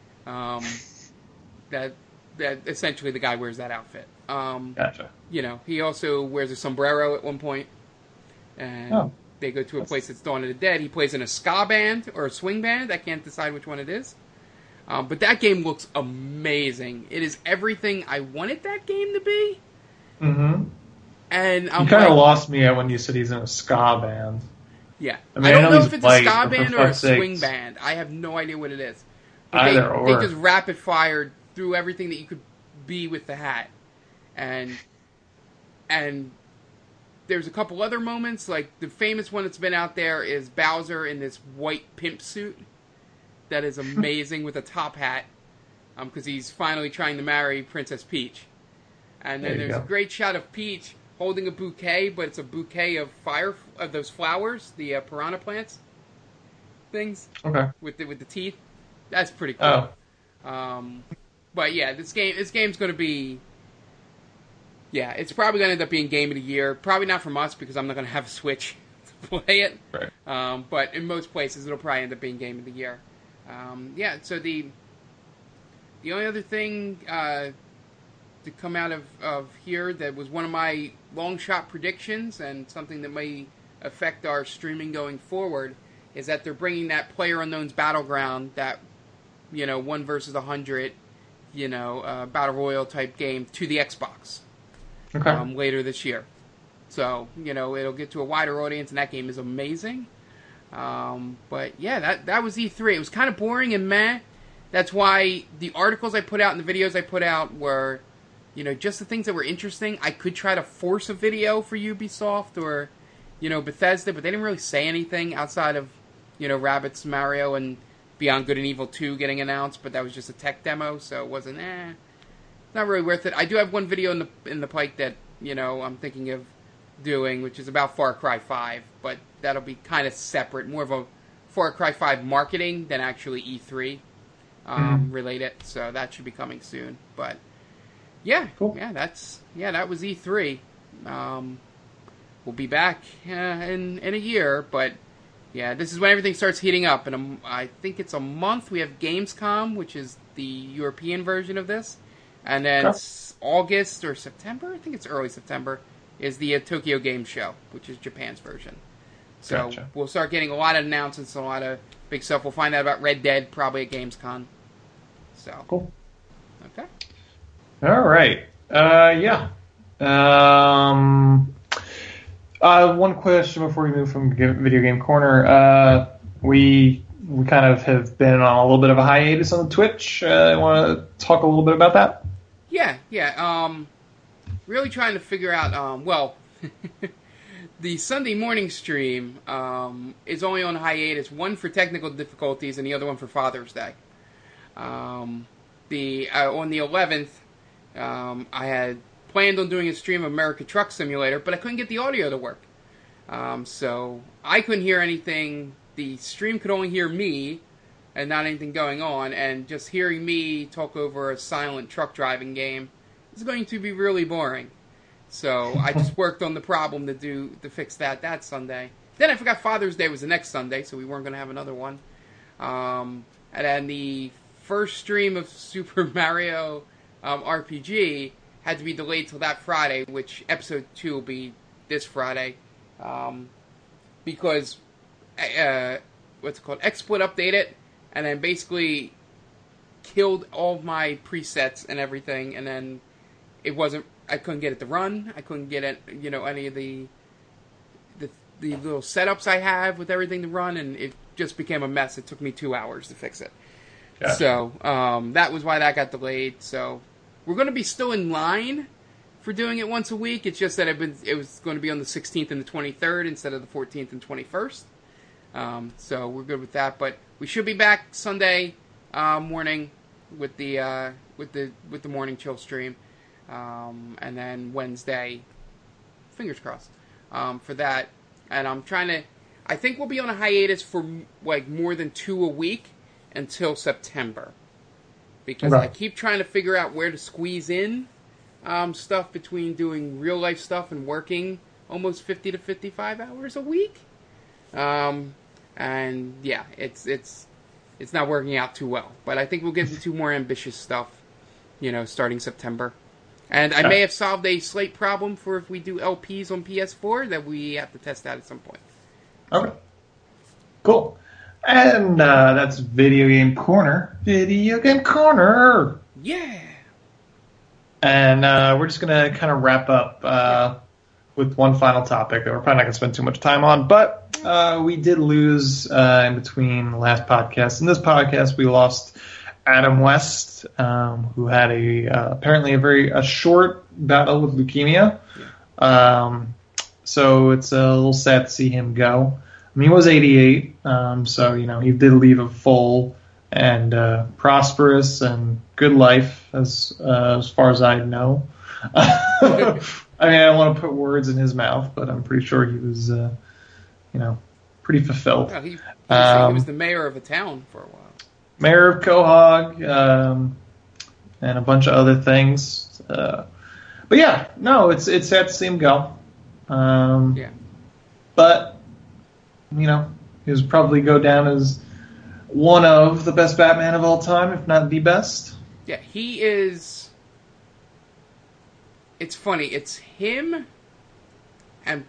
That essentially the guy wears that outfit. Gotcha. He also wears a sombrero at one point. And they go to a place that's Dawn of the Dead. He plays in a ska band or a swing band. I can't decide which one it is. But that game looks amazing. It is everything I wanted that game to be. Mm-hmm. And you kind of lost me when you said he's in a ska band. Yeah. I don't know if it's white, a ska band or a swing sakes. band. I have no idea what it is. But Either they or. just rapid fired through everything that you could be with the hat. And there's a couple other moments, like the famous one that's been out there is Bowser in this white pimp suit. That is amazing with a top hat, because he's finally trying to marry Princess Peach. And then there's a great shot of Peach holding a bouquet, but it's a bouquet of those flowers, the piranha plants things. Okay. With the teeth. That's pretty cool. Oh. But yeah, this game's going to be. Yeah, it's probably going to end up being Game of the Year. Probably not from us because I'm not going to have a Switch to play it. Right. But in most places, it'll probably end up being Game of the Year. Yeah. So the only other thing to come out of here that was one of my long shot predictions and something that may affect our streaming going forward is that they're bringing that PlayerUnknown's Battleground, that 1 versus 100, battle royale type game to the Xbox. Okay. Later this year. So, it'll get to a wider audience, and that game is amazing. But, yeah, that was E3. It was kind of boring and meh. That's why the articles I put out and the videos I put out were, just the things that were interesting. I could try to force a video for Ubisoft or, Bethesda, but they didn't really say anything outside of, Rabbids Mario and Beyond Good and Evil 2 getting announced, but that was just a tech demo, so it wasn't, not really worth it. I do have one video in the pike that, I'm thinking of doing, which is about Far Cry 5, but that'll be kind of separate, more of a Far Cry 5 marketing than actually E3 related, so that should be coming soon. But yeah, cool. That was E3. We'll be back in a year, but yeah, this is when everything starts heating up, and I think it's a month. We have Gamescom, which is the European version of this. And then August or September, I think it's early September, is the Tokyo Game Show, which is Japan's version. So We'll start getting a lot of announcements and a lot of big stuff. We'll find out about Red Dead probably at Gamescom. So cool. Okay. All right. Yeah. One question before we move from Video Game Corner. We kind of have been on a little bit of a hiatus on Twitch. I want to talk a little bit about that. Yeah. Really trying to figure out, the Sunday morning stream is only on hiatus, one for technical difficulties and the other one for Father's Day. On the 11th, I had planned on doing a stream of America Truck Simulator, but I couldn't get the audio to work. So I couldn't hear anything. The stream could only hear me and not anything going on, and just hearing me talk over a silent truck driving game is going to be really boring. So I just worked on the problem to fix that Sunday. Then I forgot Father's Day was the next Sunday, so we weren't going to have another one. And then the first stream of Super Mario RPG had to be delayed till that Friday, which episode 2 will be this Friday. Because, what's it called? XSplit updated, and then basically killed all of my presets and everything, and then I couldn't get it to run. I couldn't get it, any of the little setups I have with everything to run, and it just became a mess. It took me 2 hours to fix it. Gotcha. So, that was why that got delayed. So, we're going to be still in line for doing it once a week. It's just that it was going to be on the 16th and the 23rd instead of the 14th and 21st. So we're good with that. But we should be back Sunday morning with the morning chill stream, and then Wednesday, fingers crossed, for that. And I think we'll be on a hiatus for like more than 2 a week until September, because I keep trying to figure out where to squeeze in stuff between doing real life stuff and working almost 50 to 55 hours a week. And yeah, it's not working out too well. But I think we'll get into more ambitious stuff, starting September. And I may have solved a slate problem for if we do LPs on PS4 that we have to test out at some point. Okay. Cool. And that's Video Game Corner. Video Game Corner! Yeah! And we're just going to kind of wrap up with one final topic that we're probably not going to spend too much time on. But we did lose in between the last podcast and this podcast. We lost Adam West, who had apparently a short battle with leukemia. So it's a little sad to see him go. I mean, he was 88, so he did leave a full and prosperous and good life as far as I know. I mean, I don't want to put words in his mouth, but I'm pretty sure he was, pretty fulfilled. Well, he was the mayor of a town for a while. Mayor of Quahog, and a bunch of other things. But yeah, no, it's sad to see him go. But he was probably go down as one of the best Batman of all time, if not the best. Yeah, he is. It's funny. It's him, and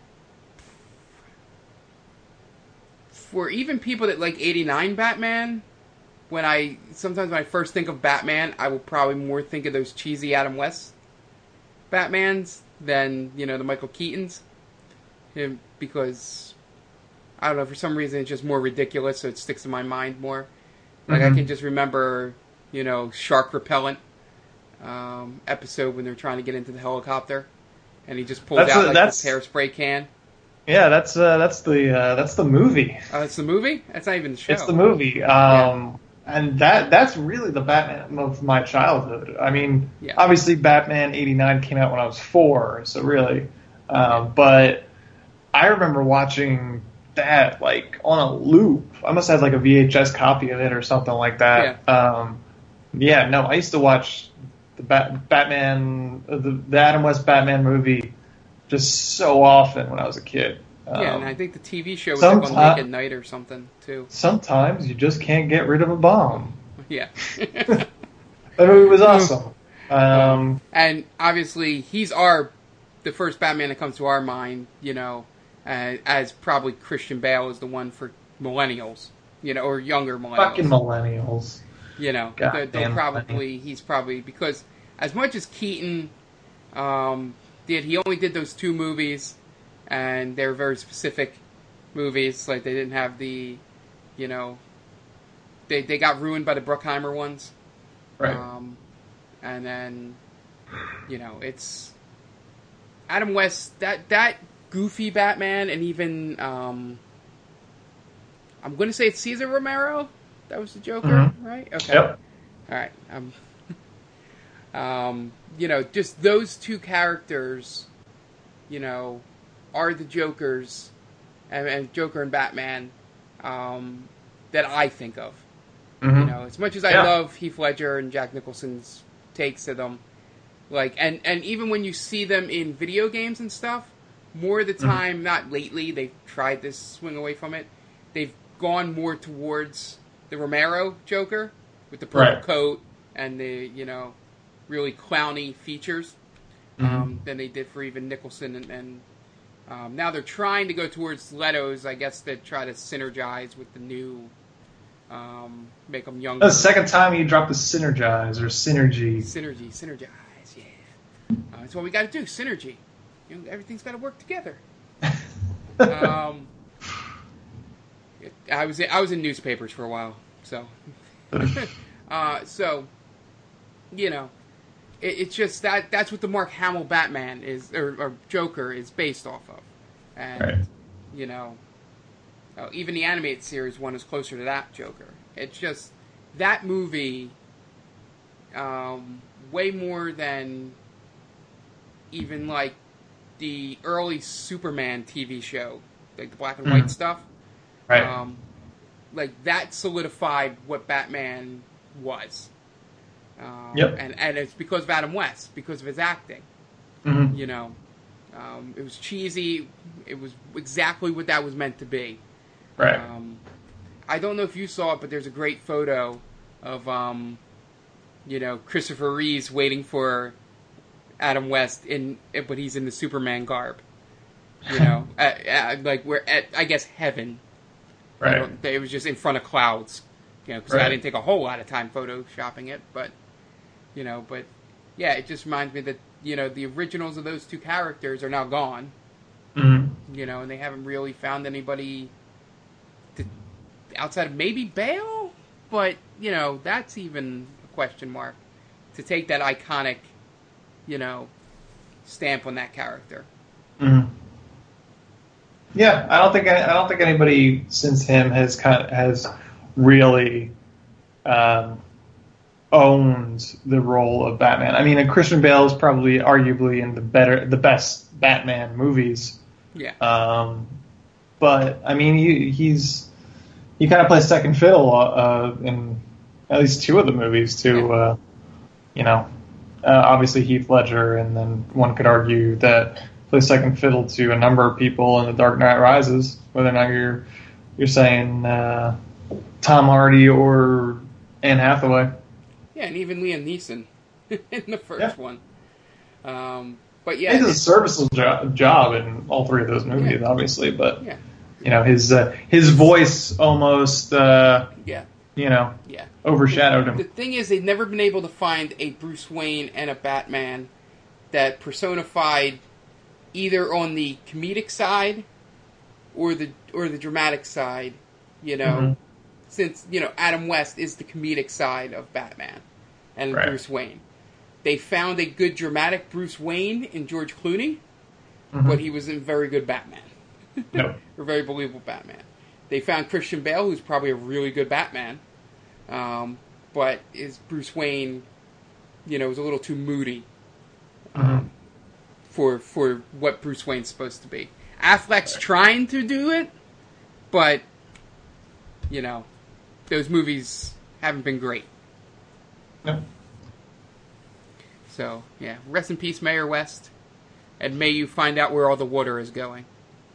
for even people that like '89 Batman, sometimes when I first think of Batman, I will probably more think of those cheesy Adam West Batmans than the Michael Keatons. Because I don't know, for some reason it's just more ridiculous, so it sticks in my mind more. Like I can just remember, shark repellent episode when they're trying to get into the helicopter, and he just pulls out this hairspray can. Yeah, that's the movie. Oh, it's the movie? That's not even the show. It's the movie. And that's really the Batman of my childhood. I mean, obviously Batman '89 came out when I was 4, so really. But I remember watching that like on a loop. I must have like a VHS copy of it or something like that. I used to watch the Batman, the Adam West Batman movie just so often when I was a kid. And I think the TV show was like on Late at Night or something too. Sometimes you just can't get rid of a bomb. Yeah. That movie was awesome. And obviously he's the first Batman that comes to our mind, as probably Christian Bale is the one for millennials, or younger millennials. Fucking millennials. He's probably, because as much as Keaton he only did those 2 movies, and they were very specific movies, like they didn't have the, they got ruined by the Bruckheimer ones. Right. And then, it's Adam West, that goofy Batman, and even I'm going to say it's Cesar Romero. That was the Joker, right? Okay. Yep. All right. Just those two characters, are the Jokers, and Joker and Batman, that I think of. As much as I love Heath Ledger and Jack Nicholson's takes of them, and even when you see them in video games and stuff, more of the time, not lately, they've tried to swing away from it. They've gone more towards the Romero Joker with the purple coat and the, really clowny features than they did for even Nicholson. And now they're trying to go towards Leto's, I guess, to try to synergize with the new, make them younger. That's the second time you dropped the synergize or synergy. Synergize, yeah. That's what we got to do, synergy. Everything's got to work together. I was in newspapers for a while, so it's just that's what the Mark Hamill Batman is, or Joker is based off of, and even the animated series one is closer to that Joker. It's just that movie, way more than even like the early Superman TV show, like the black and white stuff. Right. That solidified what Batman was. And it's because of Adam West, because of his acting. It was cheesy. It was exactly what that was meant to be. Right. I don't know if you saw it, but there's a great photo of, Christopher Reeves waiting for Adam West but he's in the Superman garb. We're at, I guess, heaven. Right. It was just in front of clouds, because I didn't take a whole lot of time photoshopping it, but it just reminds me that, the originals of those two characters are now gone, and they haven't really found anybody outside of maybe Bale, but, that's even a question mark, to take that iconic, stamp on that character. Mm-hmm. Yeah, I don't think anybody since him has really owned the role of Batman. I mean, and Christian Bale is probably arguably in the best Batman movies. Yeah. But I mean, he kind of plays second fiddle in at least two of the movies to obviously Heath Ledger, and then one could argue that plays second fiddle to a number of people in The Dark Knight Rises, whether or not you're saying Tom Hardy or Anne Hathaway. Yeah, and even Liam Neeson in the first one. But yeah, he does a serviceable job in all three of those movies, obviously. But his voice almost overshadowed him. The thing is, they've never been able to find a Bruce Wayne and a Batman that personified either on the comedic side or the dramatic side, since, Adam West is the comedic side of Batman and Bruce Wayne. They found a good dramatic Bruce Wayne in George Clooney, but he wasn't very good Batman. No. Or very believable Batman. They found Christian Bale, who's probably a really good Batman, but is Bruce Wayne, was a little too moody. For what Bruce Wayne's supposed to be. Affleck's trying to do it, but, those movies haven't been great. No. So, yeah, rest in peace, Mayor West, and may you find out where all the water is going.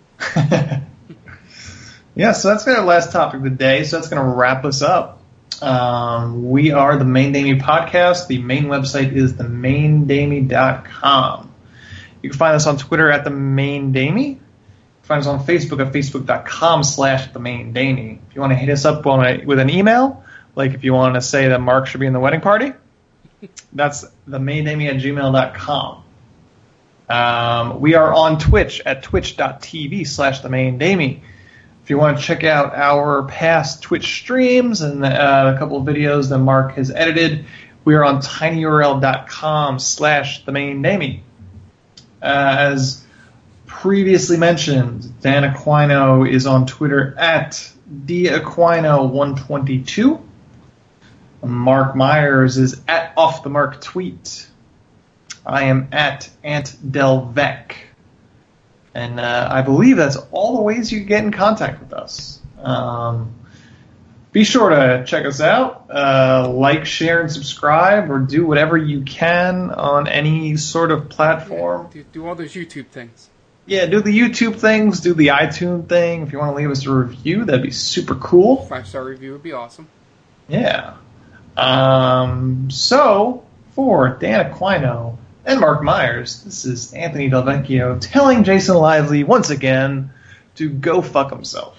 Yeah, so that's our last topic of the day, so that's going to wrap us up. We are the Main Damie Podcast. The main website is themaindamie.com. You can find us on Twitter at @themaindamie. You can find us on Facebook at facebook.com/themaindamie. If you want to hit us up with an email, like if you want to say that Mark should be in the wedding party, that's themaindamie@gmail.com. We are on Twitch at twitch.tv/themaindamie. If you want to check out our past Twitch streams and a couple of videos that Mark has edited, we are on tinyurl.com/themaindamie. As previously mentioned, Dan Aquino is on Twitter at DAquino122. Mark Myers is at Off the Mark Tweet. I am at AntDelVec. And I believe that's all the ways you can get in contact with us. Be sure to check us out, like, share, and subscribe, or do whatever you can on any sort of platform. Yeah, do all those YouTube things. Yeah, do the YouTube things, do the iTunes thing. If you want to leave us a review, that'd be super cool. 5-star review would be awesome. Yeah. So, for Dan Aquino and Mark Myers, this is Anthony Del Vecchio telling Jason Lively once again to go fuck himself.